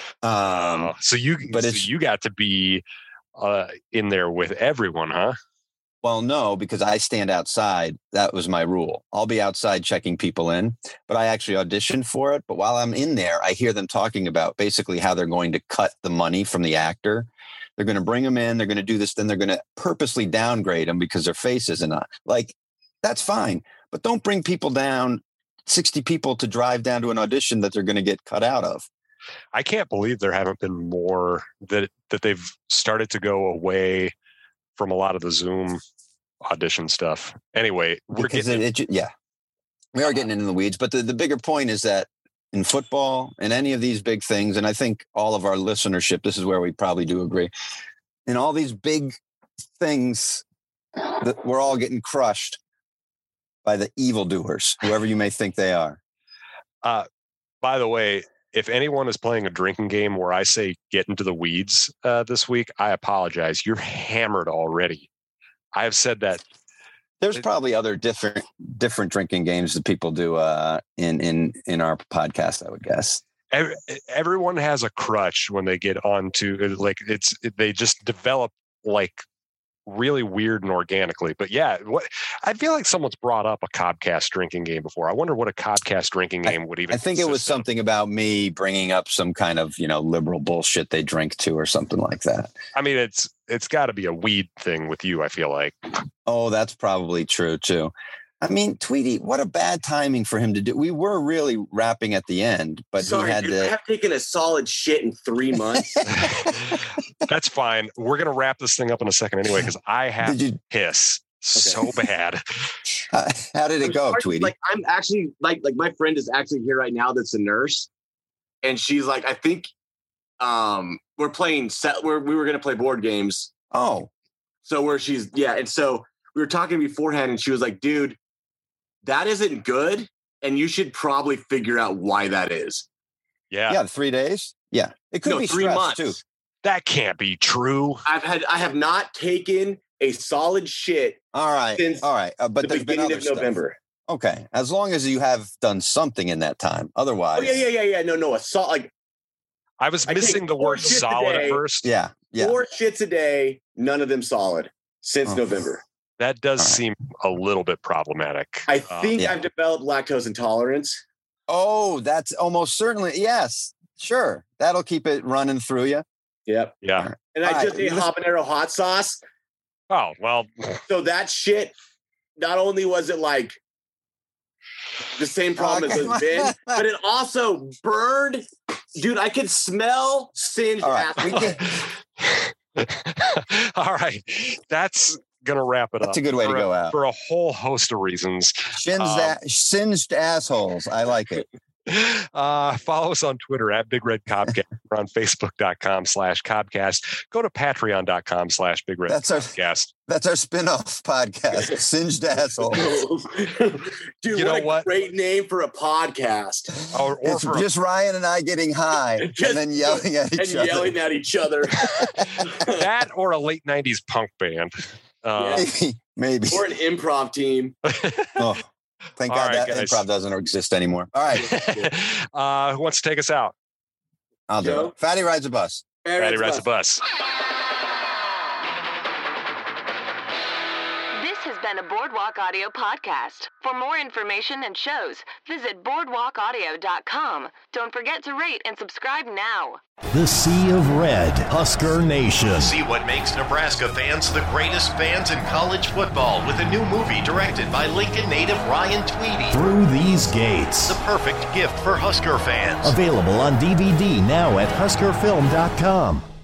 Speaker 9: Um,
Speaker 8: So you,
Speaker 9: but
Speaker 8: so
Speaker 9: it's-
Speaker 8: you got to be uh, in there with everyone, huh?
Speaker 9: Well, no, because I stand outside. That was my rule. I'll be outside checking people in, but I actually auditioned for it. But while I'm in there, I hear them talking about basically how they're going to cut the money from the actor. They're going to bring them in. They're going to do this. Then they're going to purposely downgrade them because their face isn't on. Like, that's fine. But don't bring people down, sixty people to drive down to an audition that they're going to get cut out of.
Speaker 8: I can't believe there haven't been more that that they've started to go away from a lot of the Zoom audition stuff. Anyway, we're
Speaker 9: Because
Speaker 8: getting
Speaker 9: it, it, ju- yeah, we are getting into the weeds. But the, the bigger point is that in football and any of these big things, and I think all of our listenership, this is where we probably do agree, in all these big things, that we're all getting crushed by the evildoers, whoever you may think they are.
Speaker 8: Uh, by the way, if anyone is playing a drinking game where I say get into the weeds uh, this week, I apologize. You're hammered already. I have said that.
Speaker 9: There's probably other different different drinking games that people do uh, in in in our podcast, I would guess.
Speaker 8: Every, everyone has a crutch when they get onto like it's they just develop like really weird and organically. But yeah, what I feel like someone's brought up a Cobcast drinking game before. I wonder what a Cobcast drinking game would even.
Speaker 9: I think it was
Speaker 8: consist of.
Speaker 9: something about me bringing up some kind of, you know, liberal bullshit they drink to or something like that.
Speaker 8: I mean, it's it's got to be a weed thing with you, I feel like.
Speaker 9: Oh, that's probably true too. I mean, Tweety, what a bad timing for him to do. We were really wrapping at the end, but
Speaker 10: Sorry,
Speaker 9: he had
Speaker 10: dude, I
Speaker 9: to.
Speaker 10: have taken a solid shit in three months.
Speaker 8: That's fine. We're gonna wrap this thing up in a second anyway because I have
Speaker 9: Did you?
Speaker 8: to piss so bad.
Speaker 9: How, how did it go,
Speaker 10: Sorry,
Speaker 9: Tweety?
Speaker 10: Like, I'm actually like like my friend is actually here right now. That's a nurse, and she's like, I think um we're playing set. We're, we were gonna play board games.
Speaker 9: Oh,
Speaker 10: So where she's yeah, and so we were talking beforehand, and she was like, "Dude, that isn't good, and you should probably figure out why that is."
Speaker 8: Yeah,
Speaker 9: yeah, three days. Yeah, it could
Speaker 10: No,
Speaker 9: be
Speaker 10: three
Speaker 9: stress
Speaker 10: months.
Speaker 9: too.
Speaker 8: that can't be true.
Speaker 10: I've had I have not taken a solid shit
Speaker 9: All right,
Speaker 10: Since
Speaker 9: all right, uh, but
Speaker 10: the
Speaker 9: there's been
Speaker 10: beginning
Speaker 9: other
Speaker 10: of
Speaker 9: stuff.
Speaker 10: November.
Speaker 9: Okay, as long as you have done something in that time. Otherwise,
Speaker 10: Oh yeah, yeah, yeah, yeah. No, no, assault like
Speaker 8: I was
Speaker 10: I take
Speaker 8: missing the
Speaker 10: four
Speaker 8: word
Speaker 10: shits a
Speaker 8: solid
Speaker 10: day.
Speaker 8: at first.
Speaker 9: yeah, yeah.
Speaker 10: four shits a day, none of them solid since
Speaker 9: Oh.
Speaker 10: November.
Speaker 8: That does
Speaker 9: All right.
Speaker 8: seem a little bit problematic.
Speaker 10: I
Speaker 8: Um,
Speaker 10: think
Speaker 9: yeah.
Speaker 10: I've developed lactose intolerance.
Speaker 9: Oh, that's almost certainly yes. Sure, that'll keep it running through you.
Speaker 10: Yep.
Speaker 8: yeah.
Speaker 10: And I
Speaker 9: All
Speaker 10: just
Speaker 9: right,
Speaker 10: ate
Speaker 9: listen-
Speaker 10: habanero hot sauce.
Speaker 8: Oh well.
Speaker 10: So that shit, not only was it like the same problem
Speaker 9: Okay.
Speaker 10: as it's been, but it also burned. Dude, I could smell singed
Speaker 9: All right,
Speaker 10: asshole.
Speaker 9: we can-
Speaker 8: All right, that's gonna wrap it up.
Speaker 9: That's a good way to
Speaker 8: for
Speaker 9: go out.
Speaker 8: for a whole host of reasons.
Speaker 9: Singed,
Speaker 8: Um,
Speaker 9: a- singed assholes. I like it.
Speaker 8: Uh, follow us on Twitter at Big Red Cobcast. We're on Facebook.com slash Cobcast. Go to Patreon.com slash Big Red
Speaker 9: That's our
Speaker 8: Cobcast.
Speaker 9: that's our spin-off podcast. Singed assholes.
Speaker 10: Dude,
Speaker 8: You
Speaker 10: what
Speaker 8: know
Speaker 10: a
Speaker 8: what?
Speaker 10: great name for a podcast.
Speaker 8: Or, or
Speaker 9: It's
Speaker 8: for
Speaker 9: just Ryan and I getting high
Speaker 10: Just-
Speaker 9: and then yelling at
Speaker 10: And
Speaker 9: each other.
Speaker 10: yelling at each other.
Speaker 8: that or a late nineties punk band. Uh,
Speaker 9: Maybe, maybe.
Speaker 10: Or an improv team.
Speaker 9: Oh, thank
Speaker 8: All
Speaker 9: God
Speaker 8: right,
Speaker 9: that
Speaker 8: guys.
Speaker 9: improv doesn't exist anymore. All right,
Speaker 8: uh, who wants to take us out?
Speaker 9: I'll do
Speaker 10: Joe?
Speaker 9: it. Fatty rides a bus.
Speaker 8: Patty rides the bus.
Speaker 6: This has been a Boardwalk Audio podcast. For more information and shows, visit boardwalk audio dot com. Don't forget to rate and subscribe now.
Speaker 11: The Sea of Red, Husker Nation.
Speaker 12: See what makes Nebraska fans the greatest fans in college football with a new movie directed by Lincoln native Ryan Tweedy.
Speaker 11: Through These Gates.
Speaker 12: The perfect gift for Husker fans.
Speaker 11: Available on D V D now at husker film dot com.